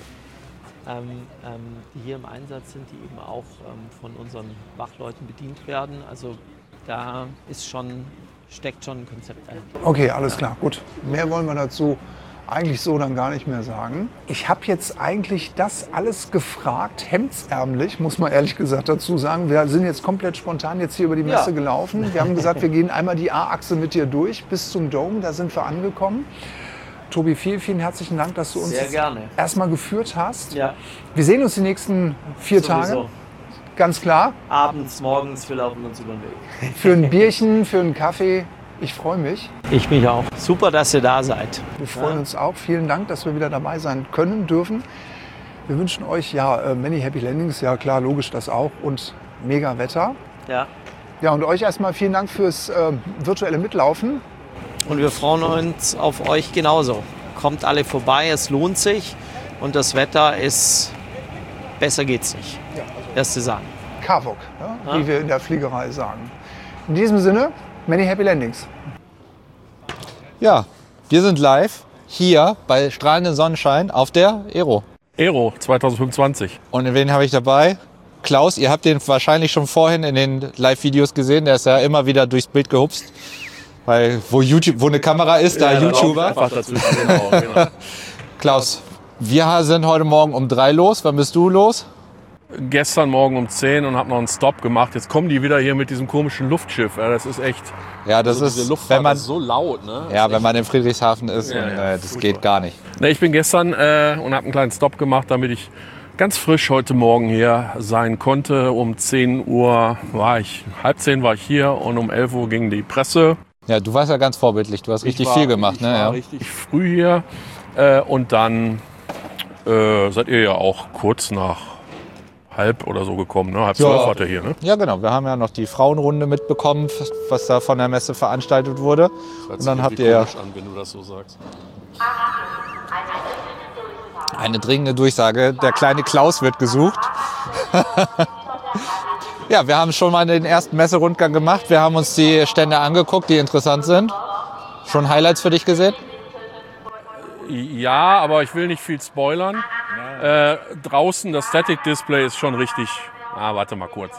Die hier im Einsatz sind, die eben auch von unseren Wachleuten bedient werden. Also da steckt schon ein Konzept ein. Okay, alles klar, gut. Mehr wollen wir dazu eigentlich so dann gar nicht mehr sagen. Ich habe jetzt eigentlich das alles gefragt, hemdsärmlich, muss man ehrlich gesagt dazu sagen. Wir sind jetzt komplett spontan jetzt hier über die Messe gelaufen. Wir haben gesagt, wir gehen einmal die A-Achse mit dir durch bis zum Dome, da sind wir angekommen. Tobi, vielen, vielen herzlichen Dank, dass du uns erstmal geführt hast. Ja. Wir sehen uns die nächsten 4 Tage. Ganz klar. Abends, morgens, wir laufen uns über den Weg. Für ein Bierchen, für einen Kaffee. Ich freue mich. Ich mich auch. Super, dass ihr da seid. Wir freuen uns auch. Vielen Dank, dass wir wieder dabei sein können, dürfen. Wir wünschen euch many happy landings. Ja klar, logisch das auch. Und mega Wetter. Ja. Ja, und euch erstmal vielen Dank fürs virtuelle Mitlaufen. Und wir freuen uns auf euch genauso. Kommt alle vorbei, es lohnt sich. Und das Wetter ist... Besser geht's nicht. Ja, erste sagen. Kavok, wie wir in der Fliegerei sagen. In diesem Sinne... Many happy landings. Ja, wir sind live hier bei strahlendem Sonnenschein auf der Aero. Aero 2025. Und wen habe ich dabei? Klaus, ihr habt den wahrscheinlich schon vorhin in den Live-Videos gesehen. Der ist ja immer wieder durchs Bild gehupst. Weil wo eine Kamera ist, da YouTuber. Einfach dazwischen, genau. Klaus, wir sind heute Morgen um 3 los. Wann bist du los? Gestern Morgen um 10 und habe noch einen Stop gemacht. Jetzt kommen die wieder hier mit diesem komischen Luftschiff. Ja, das ist echt... Ja, das also ist, Luftfahrt, wenn man, das ist so laut. Ne? Ja, wenn man in Friedrichshafen ist, und, das geht gar nicht. Ne, ich bin gestern und habe einen kleinen Stop gemacht, damit ich ganz frisch heute Morgen hier sein konnte. Um 10 Uhr halb 10 war ich hier und um 11 Uhr ging die Presse. Ja, du warst ja ganz vorbildlich. Du hast richtig viel gemacht. Ich war richtig früh hier und dann seid ihr ja auch kurz nach halb oder so gekommen, ne? Halb 12 wart ihr hier, ne? Ja, genau. Wir haben ja noch die Frauenrunde mitbekommen, was da von der Messe veranstaltet wurde. Und dann habt ihr ja... an, wenn du das so sagst. Eine dringende Durchsage. Der kleine Klaus wird gesucht. Ja, wir haben schon mal den ersten Messerundgang gemacht. Wir haben uns die Stände angeguckt, die interessant sind. Schon Highlights für dich gesehen? Ja, aber ich will nicht viel spoilern. Draußen das Static Display ist schon richtig... warte mal kurz.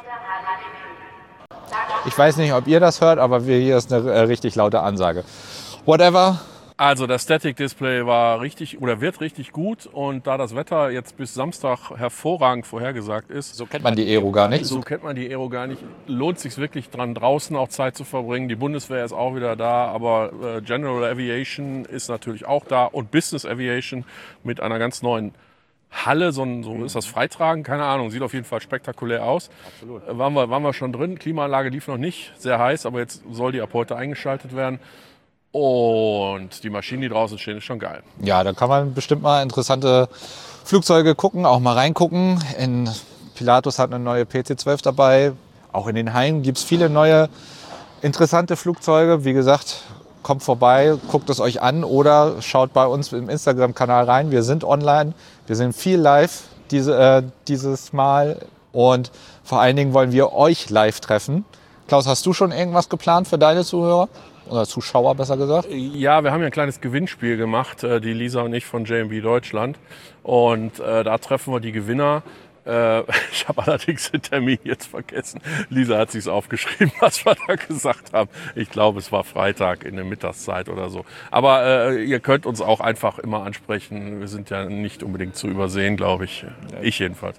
Ich weiß nicht, ob ihr das hört, aber hier ist eine richtig laute Ansage. Whatever. Also das Static Display war richtig oder wird richtig gut und da das Wetter jetzt bis Samstag hervorragend vorhergesagt ist, so kennt man die Aero gar nicht. So kennt man die Aero gar nicht. Lohnt sich wirklich dran, draußen auch Zeit zu verbringen. Die Bundeswehr ist auch wieder da, aber General Aviation ist natürlich auch da und Business Aviation mit einer ganz neuen Halle, so ist das Freitragen, keine Ahnung, sieht auf jeden Fall spektakulär aus. Absolut. Waren wir schon drin, Klimaanlage lief noch nicht, sehr heiß, aber jetzt soll die ab heute eingeschaltet werden. Und die Maschinen, die draußen stehen, ist schon geil. Ja, da kann man bestimmt mal interessante Flugzeuge gucken, auch mal reingucken. Pilatus hat eine neue PC-12 dabei. Auch in den Hallen gibt es viele neue interessante Flugzeuge. Wie gesagt, kommt vorbei, guckt es euch an oder schaut bei uns im Instagram-Kanal rein. Wir sind online, wir sind viel live dieses Mal und vor allen Dingen wollen wir euch live treffen. Klaus, hast du schon irgendwas geplant für deine Zuhörer? Oder Zuschauer, besser gesagt? Ja, wir haben ja ein kleines Gewinnspiel gemacht, die Lisa und ich von JMB Deutschland. Und da treffen wir die Gewinner. Ich habe allerdings den Termin jetzt vergessen. Lisa hat sich's aufgeschrieben, was wir da gesagt haben. Ich glaube, es war Freitag in der Mittagszeit oder so. Aber ihr könnt uns auch einfach immer ansprechen. Wir sind ja nicht unbedingt zu übersehen, glaube ich. Ich jedenfalls.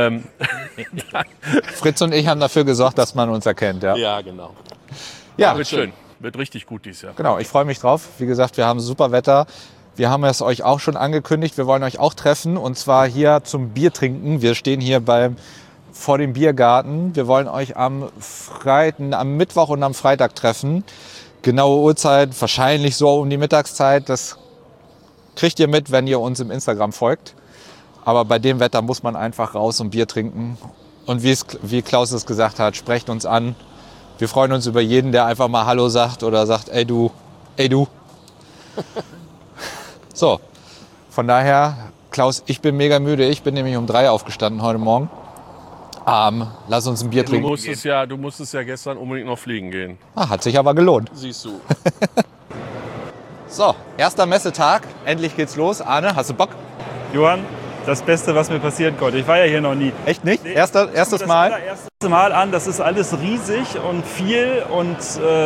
Fritz und ich haben dafür gesorgt, dass man uns erkennt. Ja, ja genau. Ja, wird schön. Wird richtig gut dieses Jahr. Genau, ich freue mich drauf. Wie gesagt, wir haben super Wetter. Wir haben es euch auch schon angekündigt. Wir wollen euch auch treffen und zwar hier zum Bier trinken. Wir stehen hier vor dem Biergarten. Wir wollen euch am Mittwoch und am Freitag treffen. Genaue Uhrzeit, wahrscheinlich so um die Mittagszeit. Das kriegt ihr mit, wenn ihr uns im Instagram folgt. Aber bei dem Wetter muss man einfach raus und Bier trinken. Und wie Klaus es gesagt hat, sprecht uns an. Wir freuen uns über jeden, der einfach mal Hallo sagt oder sagt, ey du. So, Von daher, Klaus, ich bin mega müde. Ich bin nämlich um 3 aufgestanden heute Morgen. Lass uns ein Bier trinken. Du musstest ja gestern unbedingt noch fliegen gehen. Hat sich aber gelohnt. Siehst du. So, erster Messetag. Endlich geht's los. Arne, hast du Bock? Johann, das Beste, was mir passieren konnte. Ich war ja hier noch nie. Echt nicht? Nee, Erstes Mal? Das allererste Mal an. Das ist alles riesig und viel und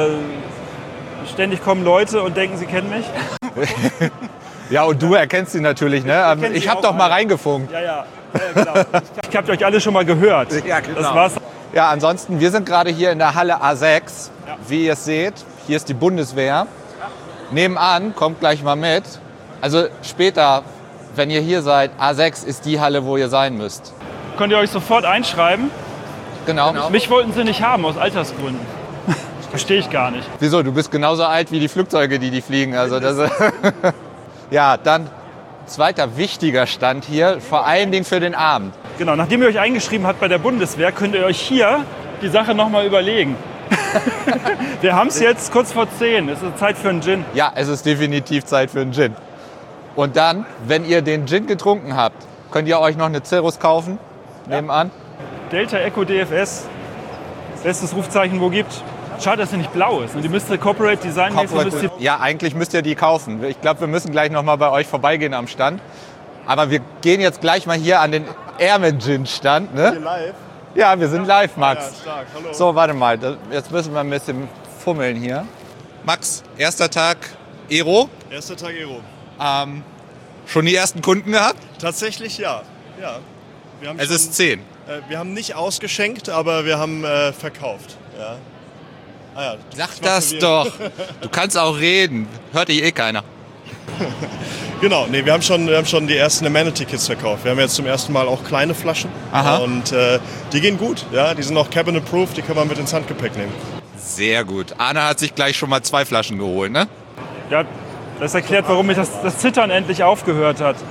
ständig kommen Leute und denken, sie kennen mich. Ja, und du erkennst sie natürlich, ne? Ich habe doch mal reingefunkt. Ja, genau. Ich habe euch alle schon mal gehört. Ja, genau. Das war's. Ja, ansonsten, wir sind gerade hier in der Halle A6. Ja. Wie ihr seht, hier ist die Bundeswehr. Nebenan, kommt gleich mal mit. Also später, wenn ihr hier seid, A6 ist die Halle, wo ihr sein müsst. Könnt ihr euch sofort einschreiben? Genau. Mich wollten sie nicht haben, aus Altersgründen. Verstehe ich gar nicht. Wieso? Du bist genauso alt wie die Flugzeuge, die fliegen. Also das ja, dann zweiter wichtiger Stand hier, vor allen Dingen für den Abend. Genau, nachdem ihr euch eingeschrieben habt bei der Bundeswehr, könnt ihr euch hier die Sache nochmal überlegen. Wir haben es jetzt kurz vor 10. Es ist Zeit für einen Gin. Ja, es ist definitiv Zeit für einen Gin. Und dann, wenn ihr den Gin getrunken habt, könnt ihr euch noch eine Cirrus kaufen, nebenan. Delta Echo DFS, bestes Rufzeichen, wo gibt. Schade, dass sie nicht blau ist. Und die müsste Corporate Design mäßig. Ja, eigentlich müsst ihr die kaufen. Ich glaube, wir müssen gleich noch mal bei euch vorbeigehen am Stand. Aber wir gehen jetzt gleich mal hier an den Airman Gin Stand. Ne? Hier live? Ja, wir sind live, Max. Ja, stark. Hallo. So, warte mal. Jetzt müssen wir ein bisschen fummeln hier. Max, erster Tag Aero. Erster Tag Aero. Schon die ersten Kunden gehabt? Tatsächlich ja. Wir haben Es ist 10. Wir haben nicht ausgeschenkt, aber wir haben verkauft. Ja. Ja, Sag das doch. Du kannst auch reden. Hört dich eh keiner. Genau, nee, wir haben schon die ersten Amenity-Kits verkauft. Wir haben jetzt zum ersten Mal auch kleine Flaschen. Aha. Und die gehen gut. Ja? Die sind auch Cabin-approved, die kann man mit ins Handgepäck nehmen. Sehr gut. Arne hat sich gleich schon mal 2 Flaschen geholt, ne? Ja, das erklärt, warum mich das Zittern endlich aufgehört hat.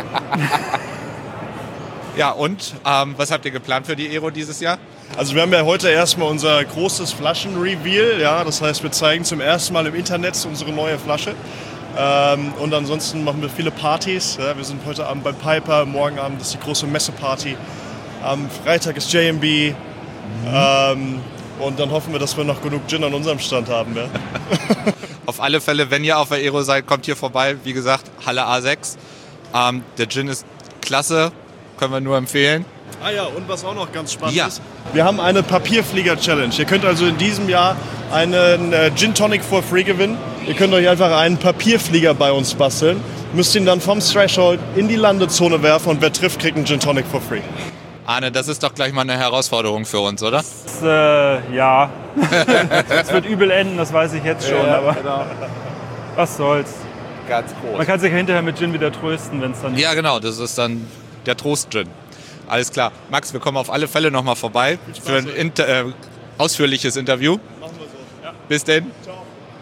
Ja, und was habt ihr geplant für die Aero dieses Jahr? Also wir haben ja heute erstmal unser großes Flaschen-Reveal. Ja? Das heißt, wir zeigen zum ersten Mal im Internet unsere neue Flasche. Und ansonsten machen wir viele Partys. Ja? Wir sind heute Abend bei Piper, morgen Abend ist die große Messeparty. Am Freitag ist JMB. Und dann hoffen wir, dass wir noch genug Gin an unserem Stand haben. Ja? Auf alle Fälle, wenn ihr auf der Aero seid, kommt hier vorbei. Wie gesagt, Halle A6. Der Gin ist klasse, können wir nur empfehlen. Ah ja, und was auch noch ganz spannend ist, wir haben eine Papierflieger-Challenge. Ihr könnt also in diesem Jahr einen Gin Tonic for free gewinnen. Ihr könnt euch einfach einen Papierflieger bei uns basteln, müsst ihn dann vom Threshold in die Landezone werfen und wer trifft, kriegt einen Gin Tonic for free. Arne, das ist doch gleich mal eine Herausforderung für uns, oder? Ja, es wird übel enden, das weiß ich jetzt schon, aber genau. Was soll's. Ganz groß. Man kann sich ja hinterher mit Gin wieder trösten, wenn es dann... Ja, genau, das ist dann der Trost-Gin. Alles klar. Max, wir kommen auf alle Fälle noch mal vorbei für ein ausführliches Interview. Machen wir so. Ja. Bis denn. Ciao.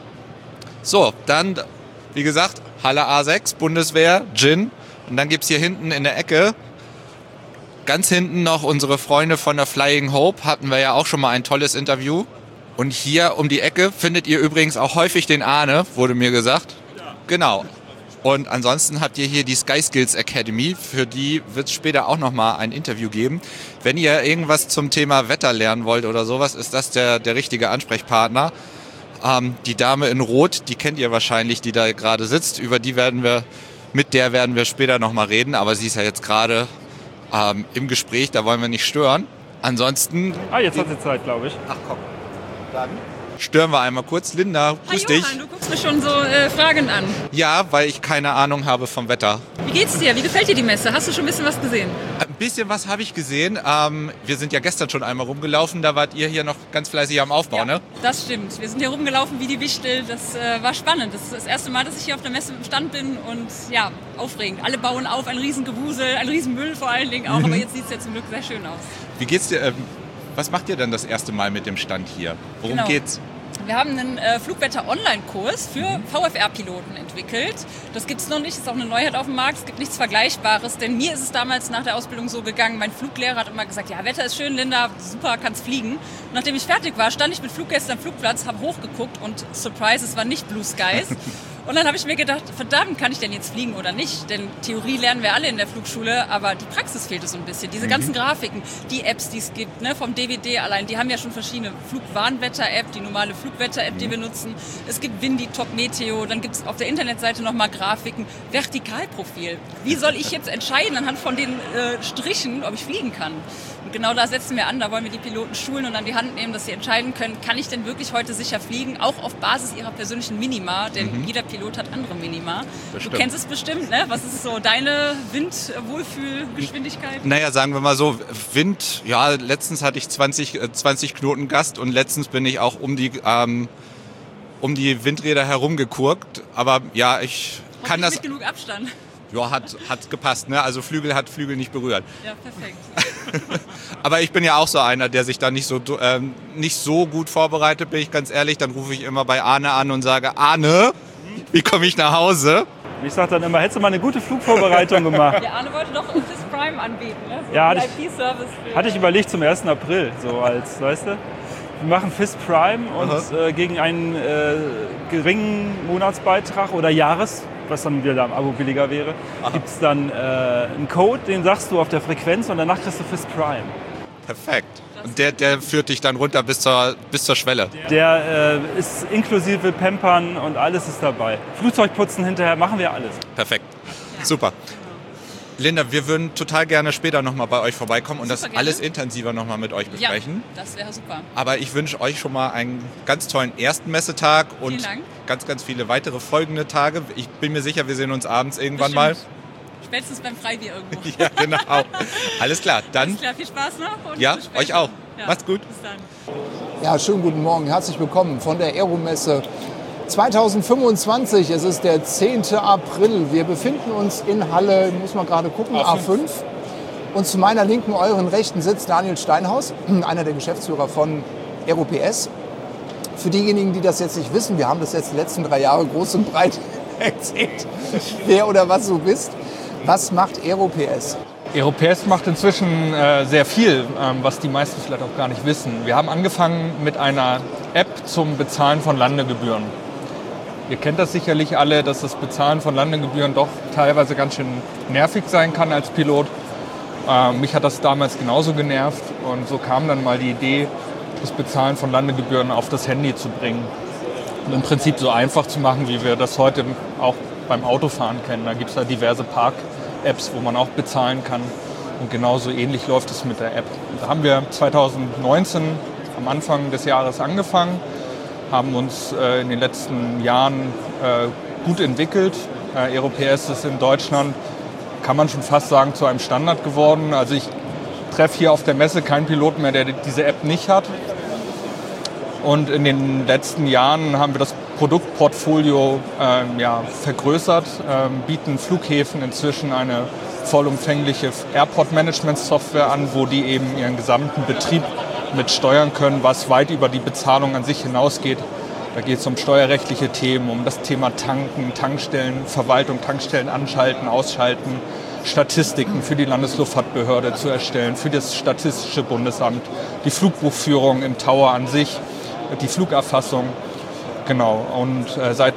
So, dann, wie gesagt, Halle A6, Bundeswehr, Gin. Und dann gibt es hier hinten in der Ecke, ganz hinten noch unsere Freunde von der Flying Hope. Hatten wir ja auch schon mal ein tolles Interview. Und hier um die Ecke findet ihr übrigens auch häufig den Arne, wurde mir gesagt. Ja. Genau. Und ansonsten habt ihr hier die Sky Skills Academy, für die wird es später auch nochmal ein Interview geben. Wenn ihr irgendwas zum Thema Wetter lernen wollt oder sowas, ist das der richtige Ansprechpartner. Die Dame in Rot, die kennt ihr wahrscheinlich, die da gerade sitzt. Mit der werden wir später nochmal reden, aber sie ist ja jetzt gerade im Gespräch, da wollen wir nicht stören. Ansonsten... jetzt hat sie Zeit, glaube ich. Ach komm, dann... Stören wir einmal kurz. Linda, grüß dich. Johann, du guckst mich schon so fragend an. Ja, weil ich keine Ahnung habe vom Wetter. Wie geht's dir? Wie gefällt dir die Messe? Hast du schon ein bisschen was gesehen? Ein bisschen was habe ich gesehen. Wir sind ja gestern schon einmal rumgelaufen. Da wart ihr hier noch ganz fleißig am Aufbau, Ja, ne? das stimmt. Wir sind hier rumgelaufen wie die Wichtel. Das war spannend. Das ist das erste Mal, dass ich hier auf der Messe im Stand bin. Und ja, aufregend. Alle bauen auf, ein Riesengewusel, ein Riesenmüll vor allen Dingen auch. Aber jetzt sieht es ja zum Glück sehr schön aus. Wie geht's dir? Was macht ihr denn das erste Mal mit dem Stand hier? Worum geht's? Wir haben einen Flugwetter-Online-Kurs für VFR-Piloten entwickelt. Das gibt es noch nicht, ist auch eine Neuheit auf dem Markt. Es gibt nichts Vergleichbares, denn mir ist es damals nach der Ausbildung so gegangen, mein Fluglehrer hat immer gesagt, ja, Wetter ist schön, Linda, super, kannst fliegen. Und nachdem ich fertig war, stand ich mit Fluggästen am Flugplatz, habe hochgeguckt und surprise, es war nicht Blue Skies. Und dann habe ich mir gedacht, verdammt, kann ich denn jetzt fliegen oder nicht? Denn Theorie lernen wir alle in der Flugschule, aber die Praxis fehlte so ein bisschen. Diese ganzen Grafiken, die Apps, die es gibt, ne, vom DWD allein, die haben ja schon verschiedene Flugwarnwetter-App, die normale Flugwetter-App, die wir nutzen. Es gibt Windy, Top Meteo, dann gibt es auf der Internetseite nochmal Grafiken. Vertikalprofil. Wie soll ich jetzt entscheiden anhand von den Strichen, ob ich fliegen kann? Und genau da setzen wir an, da wollen wir die Piloten schulen und an die Hand nehmen, dass sie entscheiden können, kann ich denn wirklich heute sicher fliegen, auch auf Basis ihrer persönlichen Minima, denn jeder Pilot hat andere Minima. Du kennst es bestimmt, ne? Was ist so deine Windwohlfühlgeschwindigkeit? Naja, sagen wir mal so, Wind, ja, letztens hatte ich 20 Knoten Gast und letztens bin ich auch um die Windräder herumgekurkt, aber ja, ich kann das... Mit genug Abstand. Ja, hat gepasst, ne? Also Flügel hat Flügel nicht berührt. Ja, perfekt. Aber ich bin ja auch so einer, der sich da nicht so gut vorbereitet, bin ich ganz ehrlich. Dann rufe ich immer bei Arne an und sage, Arne, wie komme ich nach Hause? Ich sage dann immer, hättest du mal eine gute Flugvorbereitung gemacht. Ja, Arne wollte doch FIS Prime anbieten, ne? So ja, VIP-Service. Hatte ich überlegt zum 1. April, so als, weißt du. Wir machen FIS Prime und gegen einen geringen Monatsbeitrag oder was dann wieder am Abo billiger wäre, gibt es dann einen Code, den sagst du auf der Frequenz und danach kriegst du FIS Prime. Perfekt. Und der führt dich dann runter bis zur Schwelle. Der ist inklusive Pampern und alles ist dabei. Flugzeugputzen hinterher, machen wir alles. Perfekt. Super. Linda, wir würden total gerne später nochmal bei euch vorbeikommen und das alles intensiver nochmal mit euch besprechen. Ja, das wäre super. Aber ich wünsche euch schon mal einen ganz tollen ersten Messetag und ganz, ganz viele weitere folgende Tage. Ich bin mir sicher, wir sehen uns abends irgendwann mal. Spätestens beim Freibier irgendwo. Ja, genau. Alles klar. Dann. Alles klar, viel Spaß noch. Und ja, euch auch. Ja. Macht's gut. Bis dann. Ja, schönen guten Morgen. Herzlich willkommen von der Aeromesse 2025. Es ist der 10. April. Wir befinden uns in Halle, muss man gerade gucken, A5. Und zu meiner Linken, euren Rechten sitzt Daniel Steinhaus, einer der Geschäftsführer von AeroPS. Für diejenigen, die das jetzt nicht wissen, wir haben das jetzt die letzten 3 Jahre groß und breit erzählt, wer oder was du bist. Was macht AeroPS? AeroPS macht inzwischen sehr viel, was die meisten vielleicht auch gar nicht wissen. Wir haben angefangen mit einer App zum Bezahlen von Landegebühren. Ihr kennt das sicherlich alle, dass das Bezahlen von Landegebühren doch teilweise ganz schön nervig sein kann als Pilot. Mich hat das damals genauso genervt und so kam dann mal die Idee, das Bezahlen von Landegebühren auf das Handy zu bringen. Und im Prinzip so einfach zu machen, wie wir das heute auch beim Autofahren kennen. Da gibt es ja diverse Park-Apps, wo man auch bezahlen kann. Und genauso ähnlich läuft es mit der App. Da haben wir 2019 am Anfang des Jahres angefangen, haben uns in den letzten Jahren gut entwickelt. AeroPS ist in Deutschland, kann man schon fast sagen, zu einem Standard geworden. Also ich treffe hier auf der Messe keinen Piloten mehr, der diese App nicht hat. Und in den letzten Jahren haben wir das Produktportfolio vergrößert, bieten Flughäfen inzwischen eine vollumfängliche Airport-Management-Software an, wo die eben ihren gesamten Betrieb mit steuern können, was weit über die Bezahlung an sich hinausgeht. Da geht es um steuerrechtliche Themen, um das Thema Tanken, Tankstellen, Verwaltung, Tankstellen anschalten, ausschalten, Statistiken für die Landesluftfahrtbehörde zu erstellen, für das Statistische Bundesamt, die Flugbuchführung im Tower an sich, die Flugerfassung. Genau. Und seit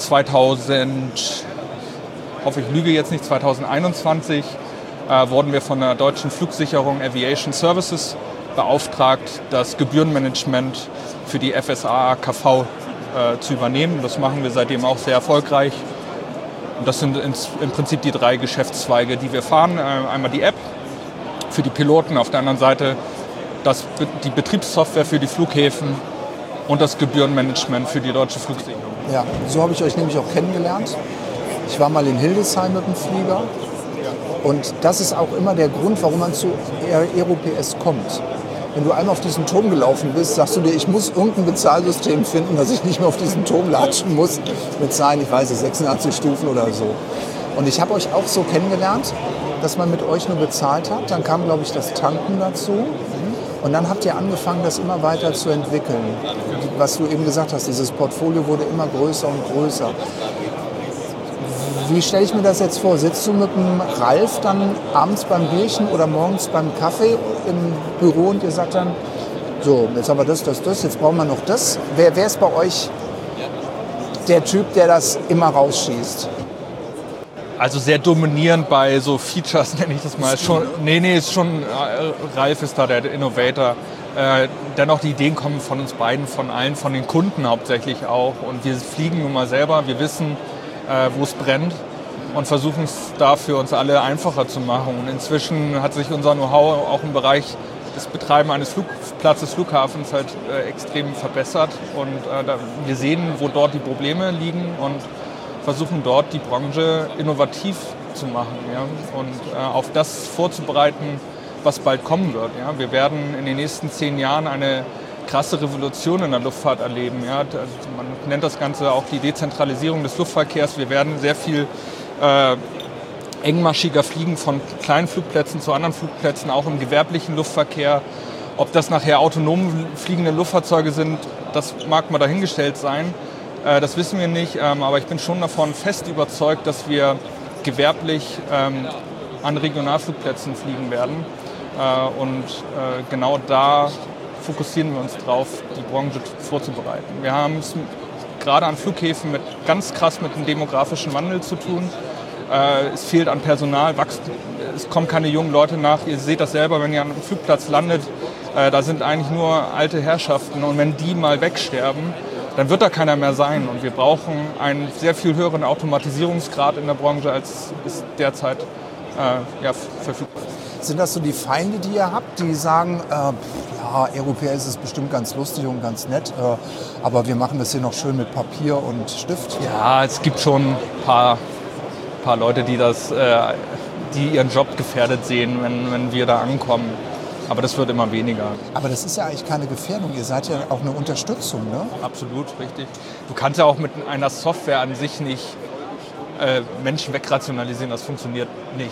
2021 wurden wir von der deutschen Flugsicherung Aviation Services beauftragt, das Gebührenmanagement für die FSA AKV zu übernehmen. Das machen wir seitdem auch sehr erfolgreich. Und das sind im Prinzip die 3 Geschäftszweige, die wir fahren. Einmal die App für die Piloten, auf der anderen Seite die Betriebssoftware für die Flughäfen und das Gebührenmanagement für die deutsche Flugsicherung. Ja, so habe ich euch nämlich auch kennengelernt. Ich war mal in Hildesheim mit dem Flieger. Und das ist auch immer der Grund, warum man zu AeroPS kommt. Wenn du einmal auf diesen Turm gelaufen bist, sagst du dir, ich muss irgendein Bezahlsystem finden, dass ich nicht mehr auf diesen Turm latschen muss. Mit Zahlen, ich weiß nicht, 86 Stufen oder so. Und ich habe euch auch so kennengelernt, dass man mit euch nur bezahlt hat. Dann kam, glaube ich, das Tanken dazu. Und dann habt ihr angefangen, das immer weiter zu entwickeln. Was du eben gesagt hast, dieses Portfolio wurde immer größer und größer. Wie stelle ich mir das jetzt vor? Sitzt du mit dem Ralf dann abends beim Bierchen oder morgens beim Kaffee im Büro und ihr sagt dann, so, jetzt haben wir das, jetzt brauchen wir noch das. Wer ist bei euch der Typ, der das immer rausschießt? Also sehr dominierend bei so Features, nenne ich das mal. Ist schon Ralf ist da der Innovator. Dennoch die Ideen kommen von uns beiden, von allen, von den Kunden hauptsächlich auch. Und wir fliegen nun mal selber, wir wissen, wo es brennt und versuchen es da für uns alle einfacher zu machen. Und inzwischen hat sich unser Know-how auch im Bereich des Betreibens eines Flugplatzes, Flughafens halt extrem verbessert. Und wir sehen, wo dort die Probleme liegen und versuchen dort die Branche innovativ zu machen, ja? Und auf das vorzubereiten, was bald kommen wird. Ja? Wir werden in den nächsten 10 Jahren eine krasse Revolution in der Luftfahrt erleben. Ja? Man nennt das Ganze auch die Dezentralisierung des Luftverkehrs. Wir werden sehr viel engmaschiger fliegen, von kleinen Flugplätzen zu anderen Flugplätzen, auch im gewerblichen Luftverkehr. Ob das nachher autonom fliegende Luftfahrzeuge sind, das mag mal dahingestellt sein. Das wissen wir nicht, aber ich bin schon davon fest überzeugt, dass wir gewerblich an Regionalflugplätzen fliegen werden. Und genau da fokussieren wir uns drauf, die Branche vorzubereiten. Wir haben es gerade an Flughäfen ganz krass mit dem demografischen Wandel zu tun. Es fehlt an Personal, es kommen keine jungen Leute nach. Ihr seht das selber, wenn ihr an einem Flugplatz landet, da sind eigentlich nur alte Herrschaften. Und wenn die mal wegsterben, dann wird da keiner mehr sein. Und wir brauchen einen sehr viel höheren Automatisierungsgrad in der Branche, als es derzeit verfügbar ist. Sind das so die Feinde, die ihr habt, die sagen, Europäer ist es bestimmt ganz lustig und ganz nett, aber wir machen das hier noch schön mit Papier und Stift? Ja, es gibt schon ein paar Leute, die ihren Job gefährdet sehen, wenn wir da ankommen. Aber das wird immer weniger. Aber das ist ja eigentlich keine Gefährdung. Ihr seid ja auch eine Unterstützung, ne? Absolut, richtig. Du kannst ja auch mit einer Software an sich nicht Menschen wegrationalisieren. Das funktioniert nicht.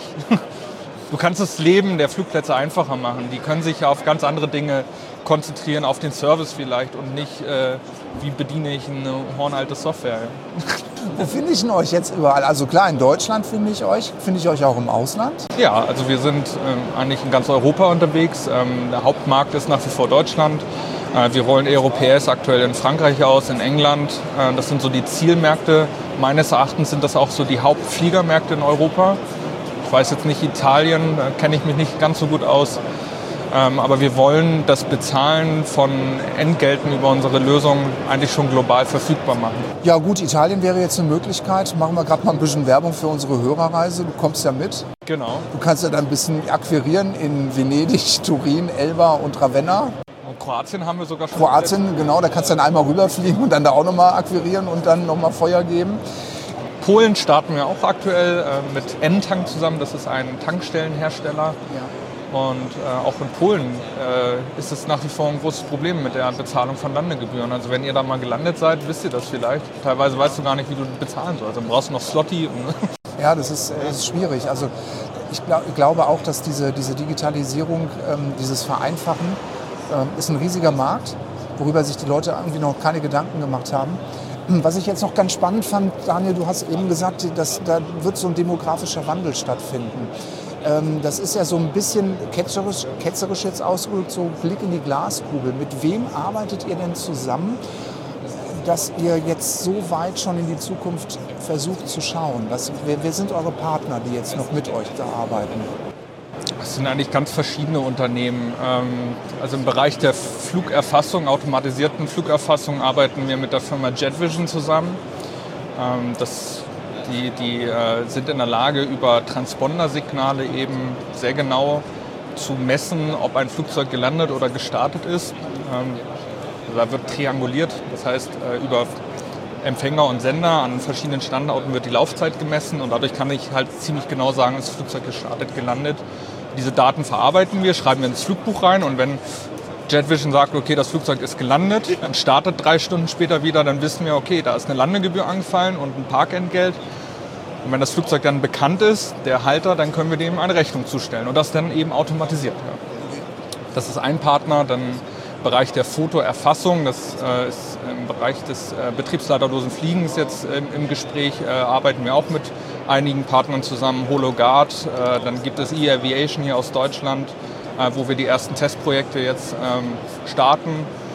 Du kannst das Leben der Flugplätze einfacher machen. Die können sich auf ganz andere Dinge konzentrieren, auf den Service vielleicht und nicht, wie bediene ich eine hornalte Software. Wo finde ich denn euch jetzt überall? Also klar, in Deutschland finde ich euch auch im Ausland? Ja, also wir sind eigentlich in ganz Europa unterwegs. Der Hauptmarkt ist nach wie vor Deutschland. Wir rollen Europäers aktuell in Frankreich aus, in England. Das sind so die Zielmärkte. Meines Erachtens sind das auch so die Hauptfliegermärkte in Europa. Ich weiß jetzt nicht, Italien, da kenne ich mich nicht ganz so gut aus. Aber wir wollen das Bezahlen von Entgelten über unsere Lösung eigentlich schon global verfügbar machen. Ja gut, Italien wäre jetzt eine Möglichkeit. Machen wir gerade mal ein bisschen Werbung für unsere Hörerreise. Du kommst ja mit. Genau. Du kannst ja dann ein bisschen akquirieren in Venedig, Turin, Elba und Ravenna. Und Kroatien haben wir sogar schon. Kroatien, genau. Da kannst du dann einmal rüberfliegen und dann da auch nochmal akquirieren und dann nochmal Feuer geben. Polen starten wir auch aktuell mit N-Tank zusammen. Das ist ein Tankstellenhersteller. Ja. Und auch in Polen ist es nach wie vor ein großes Problem mit der Bezahlung von Landegebühren. Also wenn ihr da mal gelandet seid, wisst ihr das vielleicht. Teilweise weißt du gar nicht, wie du bezahlen sollst. Dann brauchst du noch Slotty. Ja, das ist schwierig. Also ich glaube auch, dass diese Digitalisierung, dieses Vereinfachen, ist ein riesiger Markt, worüber sich die Leute irgendwie noch keine Gedanken gemacht haben. Was ich jetzt noch ganz spannend fand, Daniel, du hast eben gesagt, dass da wird so ein demografischer Wandel stattfinden. Das ist ja so ein bisschen ketzerisch jetzt ausgedrückt, so Blick in die Glaskugel. Mit wem arbeitet ihr denn zusammen, dass ihr jetzt so weit schon in die Zukunft versucht zu schauen? Wer sind eure Partner, die jetzt noch mit euch da arbeiten? Das sind eigentlich ganz verschiedene Unternehmen. Also im Bereich der Flugerfassung, automatisierten Flugerfassung, arbeiten wir mit der Firma JetVision zusammen. Die sind in der Lage, über Transponder-Signale eben sehr genau zu messen, ob ein Flugzeug gelandet oder gestartet ist. Da wird trianguliert, das heißt über Empfänger und Sender an verschiedenen Standorten wird die Laufzeit gemessen und dadurch kann ich halt ziemlich genau sagen, ist das Flugzeug gestartet, gelandet. Diese Daten verarbeiten wir, schreiben wir ins Flugbuch rein und wenn JetVision sagt, okay, das Flugzeug ist gelandet, dann startet 3 Stunden später wieder, dann wissen wir, okay, da ist eine Landegebühr angefallen und ein Parkentgelt. Und wenn das Flugzeug dann bekannt ist, der Halter, dann können wir dem eine Rechnung zustellen und das dann eben automatisiert. Ja. Das ist ein Partner, dann im Bereich der Fotoerfassung, das ist im Bereich des betriebsleiterlosen Fliegens jetzt im Gespräch, arbeiten wir auch mit einigen Partnern zusammen, HoloGuard, dann gibt es eAviation hier aus Deutschland, wo wir die ersten Testprojekte jetzt starten.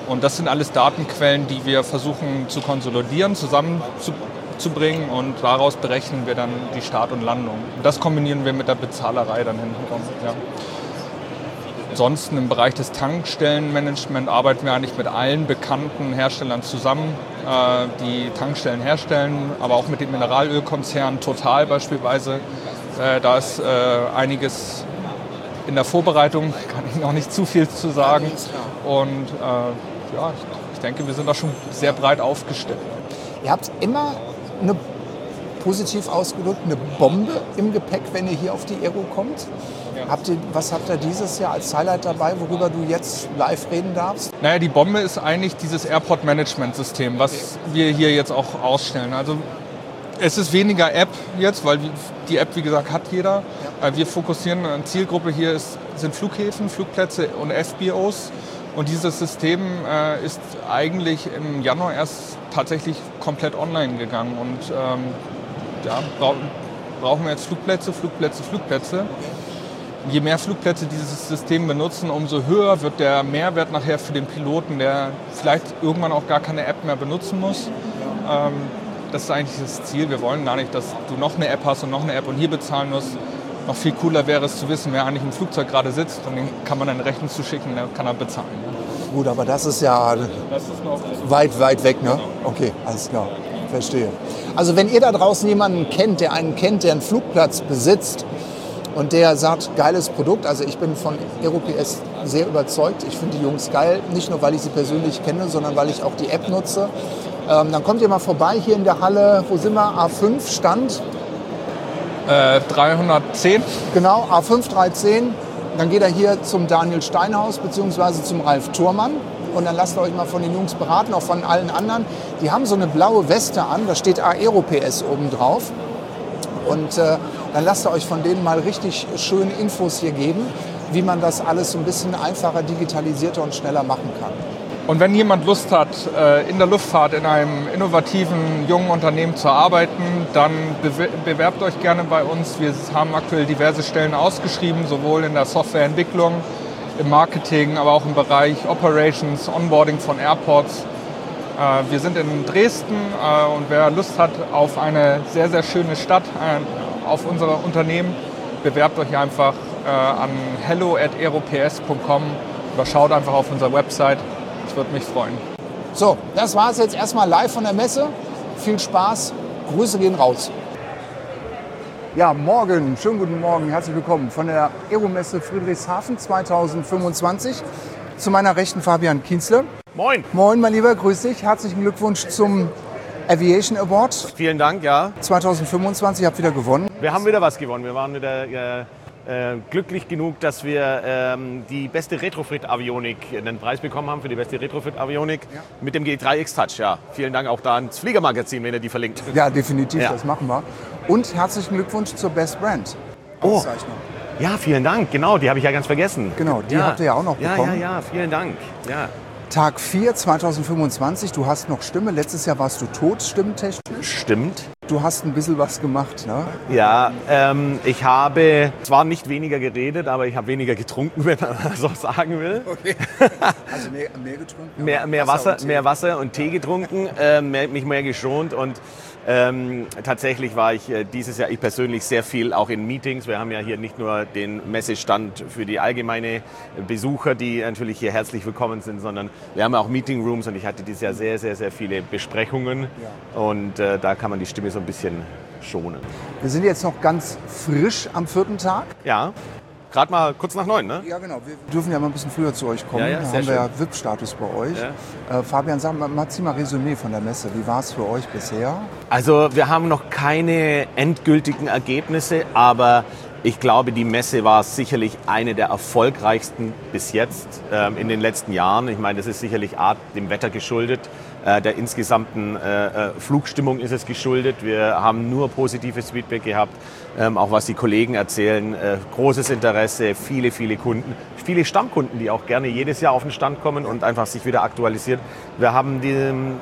Und das sind alles Datenquellen, die wir versuchen zu konsolidieren, zusammenzubringen und daraus berechnen wir dann die Start und Landung. Und das kombinieren wir mit der Bezahlerei dann hinten rum. Ja. Ansonsten im Bereich des Tankstellenmanagement arbeiten wir eigentlich mit allen bekannten Herstellern zusammen, die Tankstellen herstellen, aber auch mit den Mineralölkonzernen Total beispielsweise. Da ist einiges in der Vorbereitung, kann ich noch nicht zu viel zu sagen. Und ich denke, wir sind da schon sehr breit aufgestellt. Ihr habt immer eine, positiv ausgedrückt, eine Bombe im Gepäck, wenn ihr hier auf die Aero kommt. Ja. Was habt ihr dieses Jahr als Highlight dabei, worüber du jetzt live reden darfst? Naja, die Bombe ist eigentlich dieses Airport-Management-System, was wir hier jetzt auch ausstellen. Also es ist weniger App jetzt, weil die App, wie gesagt, hat jeder. Ja. Wir fokussieren, eine Zielgruppe hier sind Flughäfen, Flugplätze und FBOs. Und dieses System ist eigentlich im Januar erst tatsächlich komplett online gegangen. Und brauchen wir jetzt Flugplätze. Je mehr Flugplätze dieses System benutzen, umso höher wird der Mehrwert nachher für den Piloten, der vielleicht irgendwann auch gar keine App mehr benutzen muss. Das ist eigentlich das Ziel. Wir wollen gar nicht, dass du noch eine App hast und noch eine App und hier bezahlen musst. Noch viel cooler wäre es zu wissen, wer eigentlich im Flugzeug gerade sitzt und den kann man eine Rechnung zuschicken, dann kann er bezahlen. Gut, aber das ist ja weit, weit weg, ne? Okay, alles klar, verstehe. Also wenn ihr da draußen jemanden kennt, der einen Flugplatz besitzt und der sagt, geiles Produkt, also ich bin von AeroPS sehr überzeugt. Ich finde die Jungs geil, nicht nur, weil ich sie persönlich kenne, sondern weil ich auch die App nutze. Dann kommt ihr mal vorbei hier in der Halle, wo sind wir? A5 Stand? 310. Genau, A5 310. Dann geht er hier zum Daniel Steinhaus bzw. zum Ralf Thormann. Und dann lasst ihr euch mal von den Jungs beraten, auch von allen anderen. Die haben so eine blaue Weste an, da steht AeroPS oben drauf. Und dann lasst ihr euch von denen mal richtig schöne Infos hier geben, wie man das alles so ein bisschen einfacher, digitalisierter und schneller machen kann. Und wenn jemand Lust hat, in der Luftfahrt in einem innovativen, jungen Unternehmen zu arbeiten, dann bewerbt euch gerne bei uns. Wir haben aktuell diverse Stellen ausgeschrieben, sowohl in der Softwareentwicklung, im Marketing, aber auch im Bereich Operations, Onboarding von Airports. Wir sind in Dresden und wer Lust hat auf eine sehr, sehr schöne Stadt, auf unser Unternehmen, bewerbt euch einfach an hello@aerops.com oder schaut einfach auf unserer Website. Das würde mich freuen. So, das war es jetzt erstmal live von der Messe. Viel Spaß, Grüße gehen raus. Ja, morgen, schönen guten Morgen, herzlich willkommen von der Aeromesse Friedrichshafen 2025. Zu meiner Rechten Fabian Kienzle. Moin. Moin, mein Lieber, grüß dich. Herzlichen Glückwunsch zum Aviation Award. Vielen Dank, ja. 2025, habt wieder gewonnen. Wir haben wieder was gewonnen. Wir waren wieder glücklich genug, dass wir die beste Retrofit-Avionik, einen Preis bekommen haben für die beste Retrofit-Avionik mit dem G3X Touch. Ja. Vielen Dank auch da ans Fliegermagazin, wenn ihr die verlinkt. Ja, definitiv, das machen wir. Und herzlichen Glückwunsch zur Best Brand. Auszeichnung. Ja, vielen Dank. Genau, die habe ich ja ganz vergessen. Genau, die habt ihr ja auch noch bekommen. Ja, vielen Dank. Ja. Tag 4 2025, du hast noch Stimme. Letztes Jahr warst du tot, stimmtechnisch. Stimmt. Du hast ein bisschen was gemacht, ne? Ja, ich habe zwar nicht weniger geredet, aber ich habe weniger getrunken, wenn man so sagen will. Okay. Also mehr getrunken? Mehr Wasser und Tee getrunken, mich mehr geschont und tatsächlich war ich dieses Jahr, ich persönlich, sehr viel auch in Meetings. Wir haben ja hier nicht nur den Messestand für die allgemeine Besucher, die natürlich hier herzlich willkommen sind, sondern wir haben auch Meeting Rooms und ich hatte dieses Jahr sehr, sehr, sehr viele Besprechungen und da kann man die Stimme so ein bisschen schonen. Wir sind jetzt noch ganz frisch am 4. Tag. Ja. Gerade mal kurz nach 9, ne? Ja, genau. Wir dürfen ja mal ein bisschen früher zu euch kommen. Ja, da haben wir ja VIP-Status bei euch. Ja. Fabian, sag mal, zieh mal Resümee von der Messe. Wie war es für euch bisher? Also wir haben noch keine endgültigen Ergebnisse, aber ich glaube, die Messe war sicherlich eine der erfolgreichsten bis jetzt in den letzten Jahren. Ich meine, das ist sicherlich dem Wetter geschuldet. Der insgesamten Flugstimmung ist es geschuldet. Wir haben nur positives Feedback gehabt, auch was die Kollegen erzählen. Großes Interesse, viele, viele Kunden, viele Stammkunden, die auch gerne jedes Jahr auf den Stand kommen und einfach sich wieder aktualisiert. Wir haben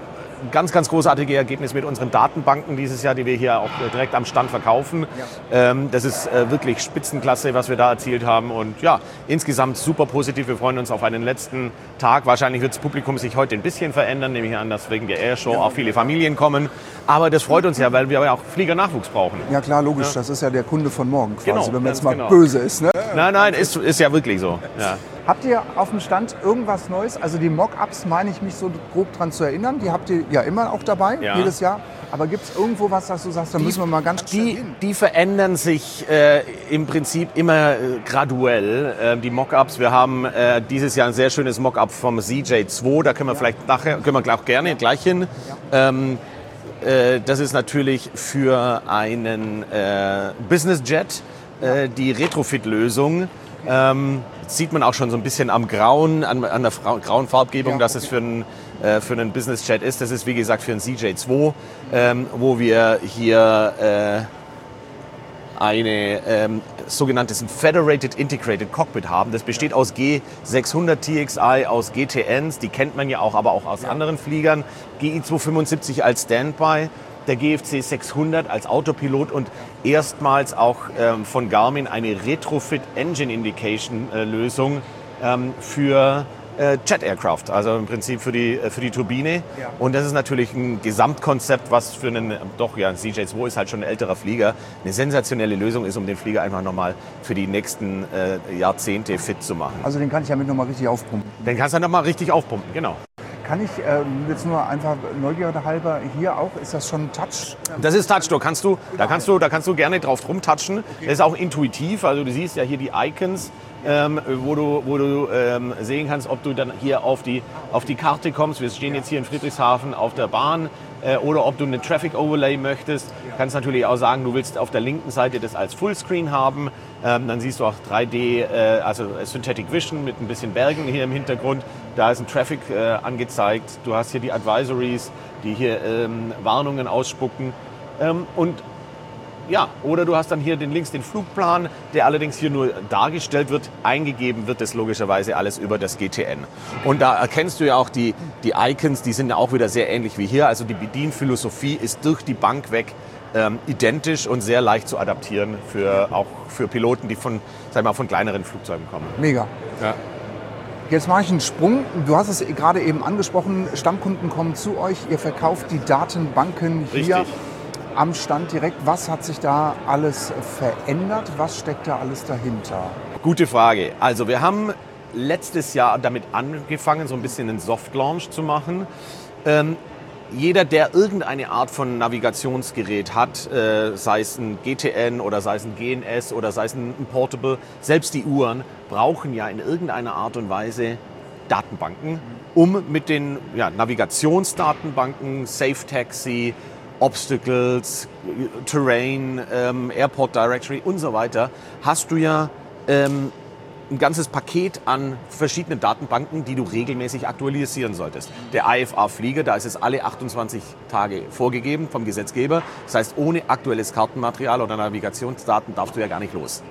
ganz, ganz großartige Ergebnis mit unseren Datenbanken dieses Jahr, die wir hier auch direkt am Stand verkaufen. Das ist wirklich Spitzenklasse, was wir da erzielt haben. Und ja, insgesamt super positiv. Wir freuen uns auf einen letzten Tag. Wahrscheinlich wird das Publikum sich heute ein bisschen verändern, nehme ich an, dass wegen der Airshow auch viele Familien kommen. Aber das freut uns ja, weil wir ja auch Fliegernachwuchs brauchen. Ja klar, logisch. Ja. Das ist ja der Kunde von morgen quasi, genau, wenn man jetzt mal böse ist. Ne? Nein, ist ja wirklich so. Ja. Habt ihr auf dem Stand irgendwas Neues? Also die Mock-Ups, meine ich mich so grob dran zu erinnern, die habt ihr ja immer auch dabei, jedes Jahr. Aber gibt es irgendwo was, dass du sagst, da müssen wir mal ganz schnell hin? Die verändern sich im Prinzip immer graduell, die Mock-Ups. Wir haben dieses Jahr ein sehr schönes Mock-Up vom ZJ2, da können wir vielleicht nachher, auch gerne gleich hin. Das ist natürlich für einen Business Jet die Retrofit-Lösung. Sieht man auch schon so ein bisschen am Grauen, an der grauen Farbgebung, dass es für einen Business Jet ist. Das ist wie gesagt für einen CJ2, wo wir hier eine sogenanntes Federated Integrated Cockpit haben. Das besteht aus G600 TXI, aus GTNs, die kennt man ja auch, aber auch aus anderen Fliegern. GI275 als Standby, der GFC 600 als Autopilot und erstmals auch von Garmin eine Retrofit Engine Indication Lösung für Jet Aircraft, also im Prinzip für die Turbine. Ja. Und das ist natürlich ein Gesamtkonzept, was für einen, ein CJ2 ist halt schon ein älterer Flieger, eine sensationelle Lösung ist, um den Flieger einfach nochmal für die nächsten Jahrzehnte fit zu machen. Also den kann ich damit nochmal richtig aufpumpen? Den kannst du nochmal richtig aufpumpen, genau. Kann ich jetzt nur einfach Neugierde halber hier auch, ist das schon Touch? Das ist Touch, da kannst du gerne drauf rumtatschen. Okay. Das ist auch intuitiv, also du siehst ja hier die Icons, wo du sehen kannst, ob du dann hier auf die Karte kommst. Wir stehen jetzt hier in Friedrichshafen auf der Bahn. Oder ob du eine Traffic Overlay möchtest. Du kannst natürlich auch sagen, du willst auf der linken Seite das als Fullscreen haben. Dann siehst du auch 3D, also Synthetic Vision mit ein bisschen Bergen hier im Hintergrund. Da ist ein Traffic angezeigt. Du hast hier die Advisories, die hier Warnungen ausspucken. Oder du hast dann hier links den Flugplan, der allerdings hier nur dargestellt wird. Eingegeben wird das logischerweise alles über das GTN. Und da erkennst du ja auch die Icons, die sind ja auch wieder sehr ähnlich wie hier. Also die Bedienphilosophie ist durch die Bank weg identisch und sehr leicht zu adaptieren, auch für Piloten, die von kleineren Flugzeugen kommen. Mega. Ja. Jetzt mache ich einen Sprung. Du hast es gerade eben angesprochen, Stammkunden kommen zu euch, ihr verkauft die Datenbanken hier. Richtig. Am Stand direkt. Was hat sich da alles verändert? Was steckt da alles dahinter? Gute Frage. Also wir haben letztes Jahr damit angefangen, so ein bisschen einen Soft-Launch zu machen. Jeder, der irgendeine Art von Navigationsgerät hat, sei es ein GTN oder sei es ein GNS oder sei es ein Portable, selbst die Uhren, brauchen ja in irgendeiner Art und Weise Datenbanken, um mit den Navigationsdatenbanken, Safe Taxi, Obstacles, Terrain, Airport Directory und so weiter, hast du ja ein ganzes Paket an verschiedenen Datenbanken, die du regelmäßig aktualisieren solltest. Der IFA-Flieger, da ist es alle 28 Tage vorgegeben vom Gesetzgeber. Das heißt, ohne aktuelles Kartenmaterial oder Navigationsdaten darfst du ja gar nicht los.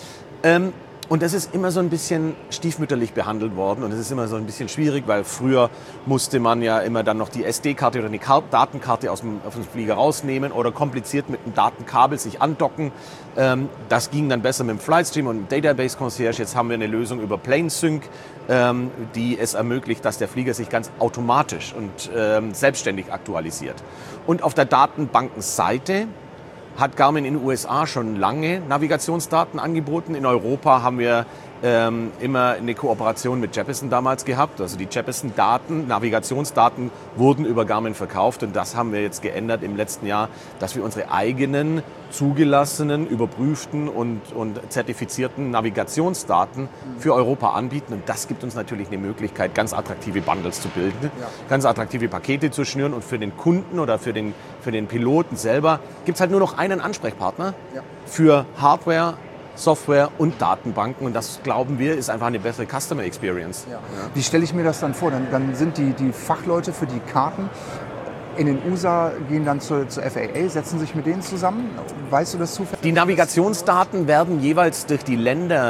Und das ist immer so ein bisschen stiefmütterlich behandelt worden und es ist immer so ein bisschen schwierig, weil früher musste man ja immer dann noch die SD-Karte oder eine Datenkarte aus dem Flieger rausnehmen oder kompliziert mit einem Datenkabel sich andocken. Das ging dann besser mit dem Flightstream und dem Database Concierge. Jetzt haben wir eine Lösung über PlaneSync, die es ermöglicht, dass der Flieger sich ganz automatisch und selbstständig aktualisiert. Und auf der Datenbankenseite hat Garmin in den USA schon lange Navigationsdaten angeboten. In Europa haben wir immer eine Kooperation mit Jeppesen damals gehabt. Also die Jeppesen-Daten, Navigationsdaten wurden über Garmin verkauft und das haben wir jetzt geändert im letzten Jahr, dass wir unsere eigenen zugelassenen, überprüften und zertifizierten Navigationsdaten für Europa anbieten. Und das gibt uns natürlich eine Möglichkeit, ganz attraktive Bundles zu bilden, ganz attraktive Pakete zu schnüren. Und für den Kunden oder für den Piloten selber gibt es halt nur noch einen Ansprechpartner für Hardware, Software und Datenbanken. Und das, glauben wir, ist einfach eine bessere Customer Experience. Ja. Wie stelle ich mir das dann vor? Dann sind die Fachleute für die Karten in den USA, gehen dann zur FAA, setzen sich mit denen zusammen. Weißt du das zufällig? Die Navigationsdaten werden jeweils durch die Länder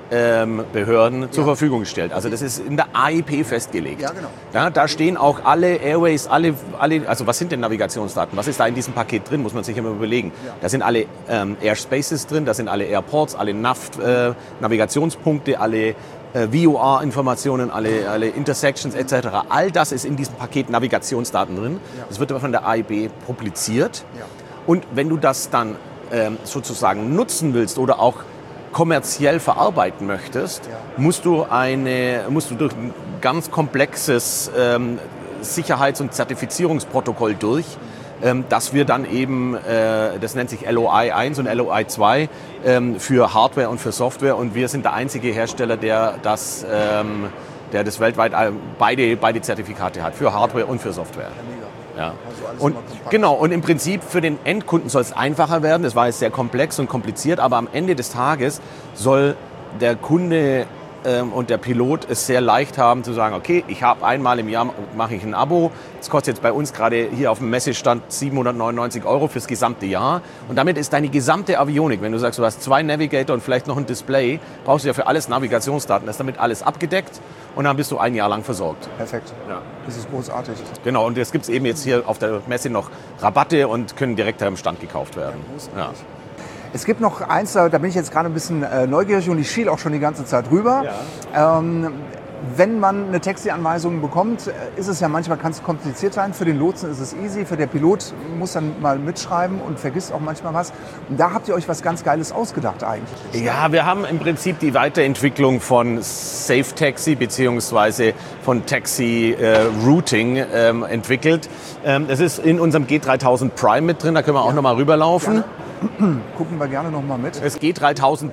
Behörden zur Verfügung gestellt. Also das ist in der AIP festgelegt. Ja, genau. Ja, da stehen auch alle Airways, also was sind denn Navigationsdaten? Was ist da in diesem Paket drin, muss man sich immer überlegen. Ja. Da sind alle Airspaces drin, da sind alle Airports, alle Navigationspunkte, alle VOR-Informationen, alle Intersections etc. All das ist in diesem Paket Navigationsdaten drin. Das wird aber von der AIB publiziert. Ja. Und wenn du das dann sozusagen nutzen willst oder auch kommerziell verarbeiten möchtest, musst du durch ein ganz komplexes Sicherheits- und Zertifizierungsprotokoll durch, dass wir dann eben, das nennt sich LOI 1 und LOI 2 für Hardware und für Software, und wir sind der einzige Hersteller, der das weltweit beide Zertifikate hat, für Hardware und für Software. Ja. Und genau, und im Prinzip für den Endkunden soll es einfacher werden. Das war jetzt sehr komplex und kompliziert, aber am Ende des Tages soll der Kunde und der Pilot es sehr leicht haben zu sagen, okay, ich habe einmal im Jahr, mache ich ein Abo. Das kostet jetzt bei uns gerade hier auf dem Messestand 799 € fürs gesamte Jahr. Und damit ist deine gesamte Avionik, wenn du sagst, du hast 2 Navigator und vielleicht noch ein Display, brauchst du ja für alles Navigationsdaten. Das ist damit alles abgedeckt und dann bist du ein Jahr lang versorgt. Perfekt. Ja. Das ist großartig. Genau, und es gibt eben jetzt hier auf der Messe noch Rabatte und können direkt am Stand gekauft werden. Ja. Es gibt noch eins, da bin ich jetzt gerade ein bisschen neugierig und ich schiele auch schon die ganze Zeit rüber. Ja. Wenn man eine Taxi-Anweisung bekommt, ist es ja manchmal, kann es kompliziert sein. Für den Lotsen ist es easy, für der Pilot muss dann mal mitschreiben und vergisst auch manchmal was. Und da habt ihr euch was ganz Geiles ausgedacht eigentlich. Ja, wir haben im Prinzip die Weiterentwicklung von Safe Taxi bzw. von Taxi Routing entwickelt. Das ist in unserem G3000 Prime mit drin, da können wir auch noch mal rüberlaufen. Gucken wir gerne noch mal mit. Das G3000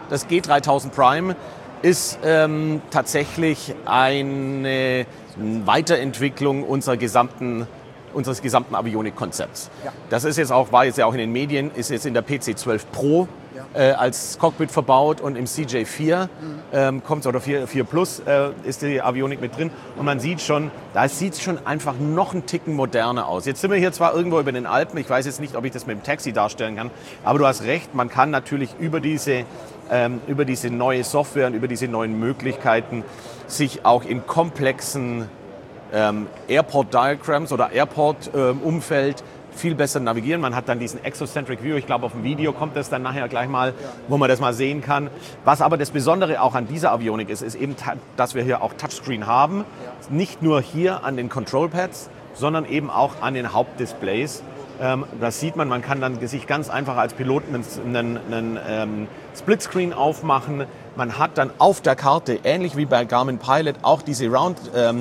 Prime ist tatsächlich eine Weiterentwicklung unseres gesamten Avionik-Konzepts. Ja. Das ist war jetzt ja auch in den Medien, ist jetzt in der PC-12 Pro als Cockpit verbaut und im CJ4 kommt oder 4 Plus ist die Avionik mit drin. Und man sieht schon, da sieht es schon einfach noch einen Ticken moderner aus. Jetzt sind wir hier zwar irgendwo über den Alpen, ich weiß jetzt nicht, ob ich das mit dem Taxi darstellen kann, aber du hast recht, man kann natürlich über diese neue Software und über diese neuen Möglichkeiten sich auch in komplexen Airport-Diagrams oder Airport-Umfeld viel besser navigieren. Man hat dann diesen Exocentric View, ich glaube auf dem Video kommt das dann nachher gleich mal, wo man das mal sehen kann. Was aber das Besondere auch an dieser Avionik ist eben, dass wir hier auch Touchscreen haben. Nicht nur hier an den Control-Pads, sondern eben auch an den Hauptdisplays. Das sieht man kann dann sich ganz einfach als Pilot einen Splitscreen aufmachen. Man hat dann auf der Karte, ähnlich wie bei Garmin Pilot, auch diese Round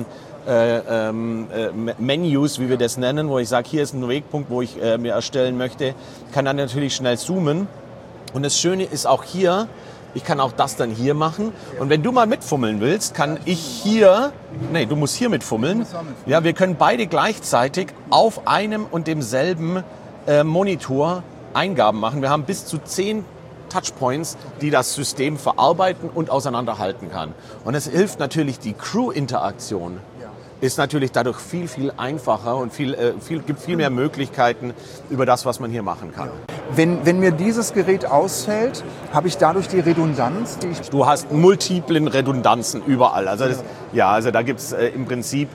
Menus, wie wir das nennen, wo ich sage, hier ist ein Wegpunkt, wo ich mir erstellen möchte, kann dann natürlich schnell zoomen. Und das Schöne ist auch hier, ich kann auch das dann hier machen. Und wenn du mal mitfummeln willst, kann ich hier, du musst hier mitfummeln. Ja, wir können beide gleichzeitig auf einem und demselben Monitor Eingaben machen. Wir haben bis zu 10 Touchpoints, die das System verarbeiten und auseinanderhalten kann. Und es hilft natürlich, die Crew-Interaktion ist natürlich dadurch viel, viel einfacher und gibt viel mehr Möglichkeiten über das, was man hier machen kann. Wenn mir dieses Gerät ausfällt, habe ich dadurch die Redundanz? Du hast multiplen Redundanzen überall. Also da gibt es im Prinzip,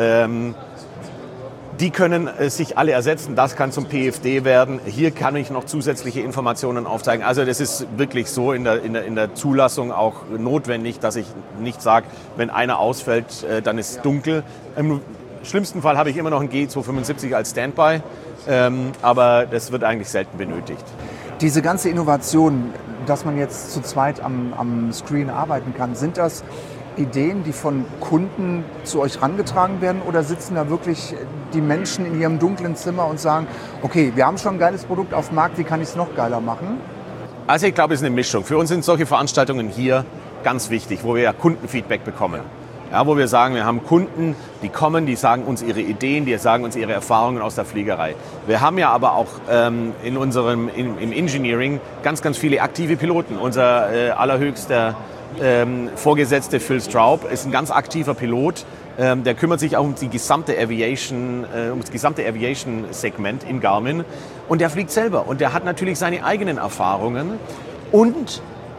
die können sich alle ersetzen. Das kann zum PFD werden. Hier kann ich noch zusätzliche Informationen aufzeigen. Also das ist wirklich so in der Zulassung auch notwendig, dass ich nicht sage, wenn einer ausfällt, dann ist es dunkel. Im schlimmsten Fall habe ich immer noch ein G275 als Standby, aber das wird eigentlich selten benötigt. Diese ganze Innovation, dass man jetzt zu zweit am Screen arbeiten kann, sind das Ideen, die von Kunden zu euch herangetragen werden, oder sitzen da wirklich die Menschen in ihrem dunklen Zimmer und sagen, okay, wir haben schon ein geiles Produkt auf dem Markt, wie kann ich es noch geiler machen? Also ich glaube, es ist eine Mischung. Für uns sind solche Veranstaltungen hier ganz wichtig, wo wir ja Kundenfeedback bekommen. Ja, wo wir sagen, wir haben Kunden, die kommen, die sagen uns ihre Ideen, die sagen uns ihre Erfahrungen aus der Fliegerei. Wir haben ja aber auch im Engineering ganz, ganz viele aktive Piloten. Unser allerhöchster Vorgesetzte Phil Straub ist ein ganz aktiver Pilot. Der kümmert sich auch um das gesamte Aviation-Segment in Garmin. Und der fliegt selber. Und der hat natürlich seine eigenen Erfahrungen. Und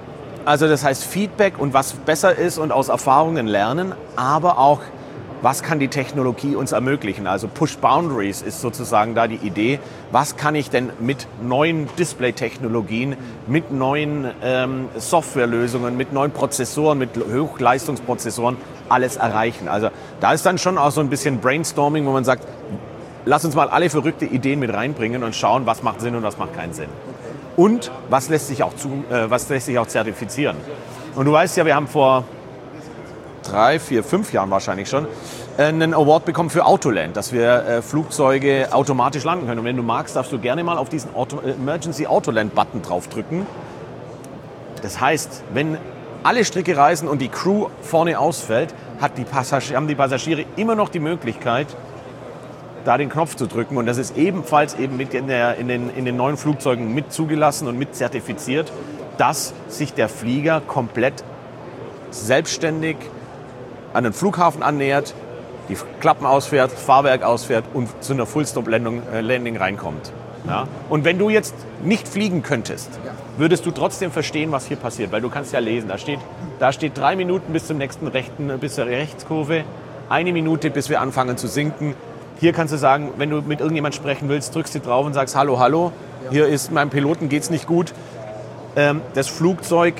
Also das heißt Feedback und was besser ist und aus Erfahrungen lernen, aber auch, was kann die Technologie uns ermöglichen? Also Push Boundaries ist sozusagen da die Idee. Was kann ich denn mit neuen Display-Technologien, mit neuen Softwarelösungen, mit neuen Prozessoren, mit Hochleistungsprozessoren alles erreichen? Also da ist dann schon auch so ein bisschen Brainstorming, wo man sagt, lass uns mal alle verrückte Ideen mit reinbringen und schauen, was macht Sinn und was macht keinen Sinn. Und was lässt sich auch zertifizieren? Und du weißt ja, wir haben vor 3, 4, 5 Jahren wahrscheinlich schon einen Award bekommen für Autoland, dass wir Flugzeuge automatisch landen können. Und wenn du magst, darfst du gerne mal auf diesen Emergency Autoland Button draufdrücken. Das heißt, wenn alle Stricke reißen und die Crew vorne ausfällt, haben die Passagiere immer noch die Möglichkeit, da den Knopf zu drücken. Und das ist ebenfalls eben mit in den neuen Flugzeugen mit zugelassen und mit zertifiziert, dass sich der Flieger komplett selbstständig an den Flughafen annähert, die Klappen ausfährt, das Fahrwerk ausfährt und zu einer Full-Stop-Landing reinkommt. Ja? Und wenn du jetzt nicht fliegen könntest, würdest du trotzdem verstehen, was hier passiert, weil du kannst ja lesen. Da steht 3 Minuten bis zur Rechtskurve, 1 Minute, bis wir anfangen zu sinken. Hier kannst du sagen, wenn du mit irgendjemand sprechen willst, drückst du drauf und sagst, hallo, hallo, hier ist meinem Piloten, geht's nicht gut. Das Flugzeug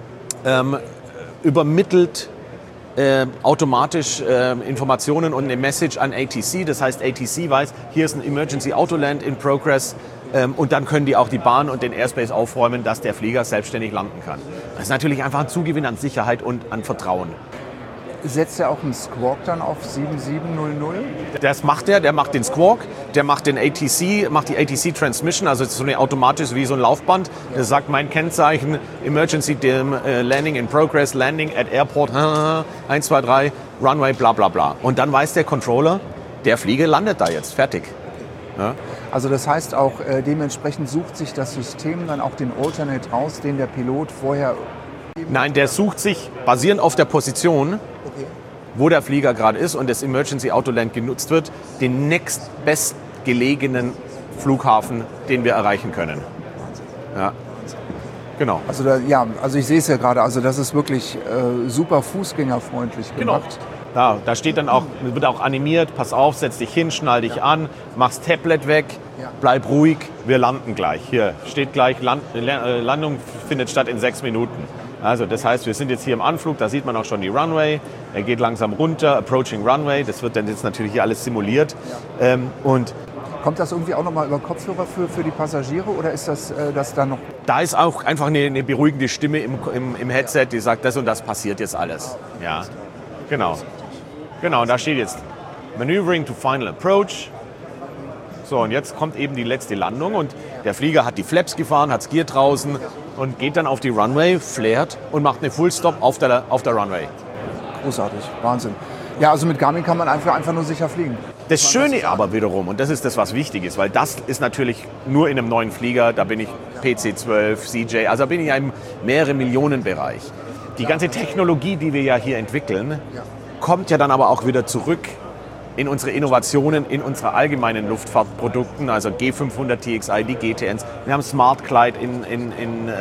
übermittelt automatisch Informationen und eine Message an ATC. Das heißt, ATC weiß, hier ist ein Emergency Autoland in Progress und dann können die auch die Bahn und den Airspace aufräumen, dass der Flieger selbstständig landen kann. Das ist natürlich einfach ein Zugewinn an Sicherheit und an Vertrauen. Setzt er auch einen Squawk dann auf 7700? Das macht er, der macht den Squawk, der macht den ATC, macht die ATC Transmission, also so eine automatisch wie so ein Laufband. Das sagt mein Kennzeichen, Emergency Landing in Progress, Landing at Airport, 1, 2, 3, Runway, bla bla bla. Und dann weiß der Controller, der Flieger landet da jetzt, fertig. Ja? Also das heißt auch, dementsprechend sucht sich das System dann auch den Alternate raus, den der Pilot vorher... Nein, der sucht sich, basierend auf der Position, wo der Flieger gerade ist und das Emergency Autoland genutzt wird, den nächstbestgelegenen Flughafen, den wir erreichen können. Ja, genau. Also ich sehe es ja gerade, also das ist wirklich super fußgängerfreundlich gemacht. Genau. Da steht dann auch, wird auch animiert, pass auf, setz dich hin, schnall dich an, mach's Tablet weg, bleib ruhig, wir landen gleich. Hier steht gleich, Landung findet statt in 6 Minuten. Also das heißt, wir sind jetzt hier im Anflug, da sieht man auch schon die Runway, er geht langsam runter, Approaching Runway, das wird dann jetzt natürlich hier alles simuliert. Und kommt das irgendwie auch nochmal über Kopfhörer für die Passagiere oder ist das dann noch... Da ist auch einfach eine beruhigende Stimme im Headset, die sagt, das und das passiert jetzt alles. Ja, genau. Genau, und da steht jetzt Maneuvering to Final Approach. So, und jetzt kommt eben die letzte Landung und der Flieger hat die Flaps gefahren, hat das Gear draußen und geht dann auf die Runway, flärt und macht eine Full-Stop auf der Runway. Großartig, Wahnsinn. Ja, also mit Garmin kann man einfach nur sicher fliegen. Das Schöne aber wiederum, und das ist das, was wichtig ist, weil das ist natürlich nur in einem neuen Flieger, da bin ich PC-12, CJ, also da bin ich ja im mehrere Millionen Bereich. Die ganze Technologie, die wir ja hier entwickeln, kommt ja dann aber auch wieder zurück in unsere Innovationen, in unsere allgemeinen Luftfahrtprodukten, also G500 TXI, die GTNs. Wir haben Smart Glide in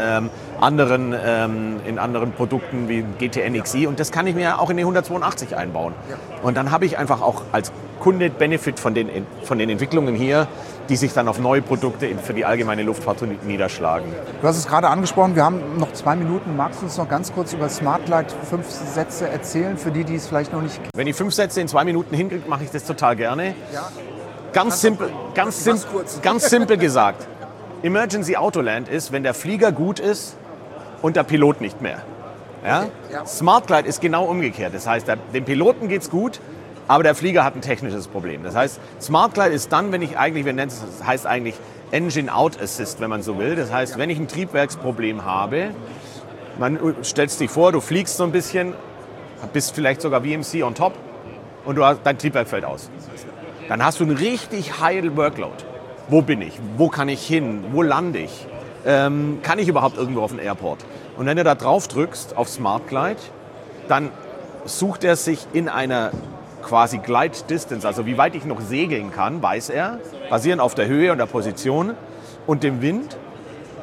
anderen Produkten wie GTN XI und das kann ich mir auch in die 182 einbauen. Und dann habe ich einfach auch als Kunde Benefit von den Entwicklungen hier, die sich dann auf neue Produkte für die allgemeine Luftfahrt niederschlagen. Du hast es gerade angesprochen, wir haben noch 2 Minuten. Magst du uns noch ganz kurz über Smart Glide 5 Sätze erzählen, für die es vielleicht noch nicht kennen? Wenn ich 5 Sätze in 2 Minuten hinkriege, mache ich das total gerne. Ja. Ganz simpel gesagt. Emergency Autoland ist, wenn der Flieger gut ist und der Pilot nicht mehr. Ja? Okay, ja. Smart Glide ist genau umgekehrt. Das heißt, dem Piloten geht's gut, aber der Flieger hat ein technisches Problem. Das heißt, Smart Glide ist dann, wenn ich eigentlich, das heißt eigentlich Engine Out Assist, wenn man so will. Das heißt, wenn ich ein Triebwerksproblem habe, man stellt sich vor, du fliegst so ein bisschen, bist vielleicht sogar VMC on top und dein Triebwerk fällt aus. Dann hast du einen richtig high Workload. Wo bin ich? Wo kann ich hin? Wo lande ich? Kann ich überhaupt irgendwo auf den Airport? Und wenn du da drauf drückst auf Smart Glide, dann sucht er sich in einer quasi Glide Distance, also wie weit ich noch segeln kann, weiß er, basierend auf der Höhe und der Position und dem Wind,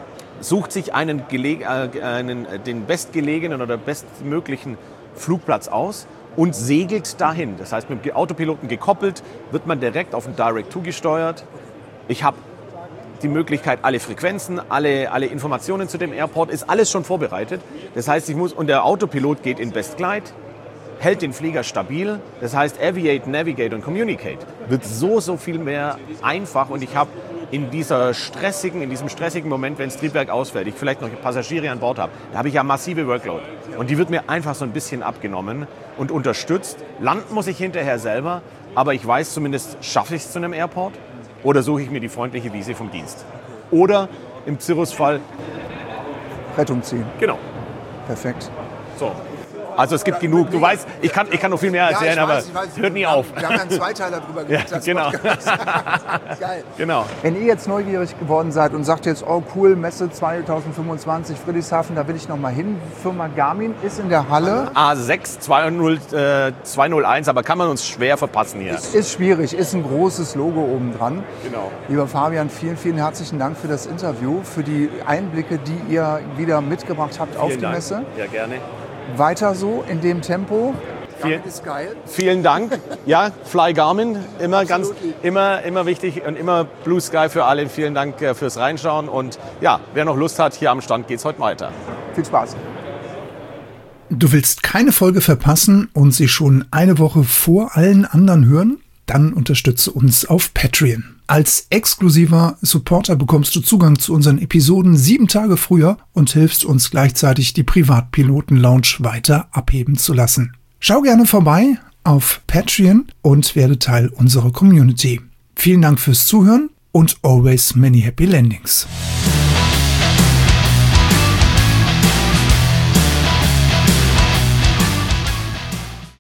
sucht sich den bestgelegenen oder bestmöglichen Flugplatz aus und segelt dahin. Das heißt, mit dem Autopiloten gekoppelt, wird man direkt auf den Direct-to gesteuert. Ich habe die Möglichkeit, alle Frequenzen, alle Informationen zu dem Airport, ist alles schon vorbereitet. Das heißt, und der Autopilot geht in Best Glide, hält den Flieger stabil. Das heißt, Aviate, Navigate und Communicate wird so viel mehr einfach. Und ich habe in diesem stressigen Moment, wenn das Triebwerk ausfällt, ich vielleicht noch Passagiere an Bord habe, da habe ich ja massive Workload. Und die wird mir einfach so ein bisschen abgenommen und unterstützt. Landen muss ich hinterher selber, aber ich weiß zumindest, schaffe ich es zu einem Airport oder suche ich mir die freundliche Wiese vom Dienst. Oder im Cirrus-Fall Rettung ziehen. Genau. Perfekt. So. Also es gibt genug. Du weißt, ich kann noch viel mehr erzählen, aber hört nie auf. Wir haben ja einen Zweiteiler drüber gemacht. Ja, genau. Geil. Genau. Wenn ihr jetzt neugierig geworden seid und sagt jetzt, oh cool, Messe 2025, Friedrichshafen, da will ich noch mal hin. Firma Garmin ist in der Halle. A6 201, aber kann man uns schwer verpassen hier. Ist schwierig, ist ein großes Logo oben dran. Genau. Lieber Fabian, vielen, vielen herzlichen Dank für das Interview, für die Einblicke, die ihr wieder mitgebracht habt auf die Messe. Ja, gerne. Weiter so, in dem Tempo. Garmin ist geil. Vielen Dank. Ja, Fly Garmin, immer wichtig und immer Blue Sky für alle. Vielen Dank fürs Reinschauen und ja, wer noch Lust hat, hier am Stand geht's heute weiter. Viel Spaß. Du willst keine Folge verpassen und sie schon eine Woche vor allen anderen hören? Dann unterstütze uns auf Patreon. Als exklusiver Supporter bekommst du Zugang zu unseren Episoden 7 Tage früher und hilfst uns gleichzeitig, die Privatpiloten-Lounge weiter abheben zu lassen. Schau gerne vorbei auf Patreon und werde Teil unserer Community. Vielen Dank fürs Zuhören und always many happy landings.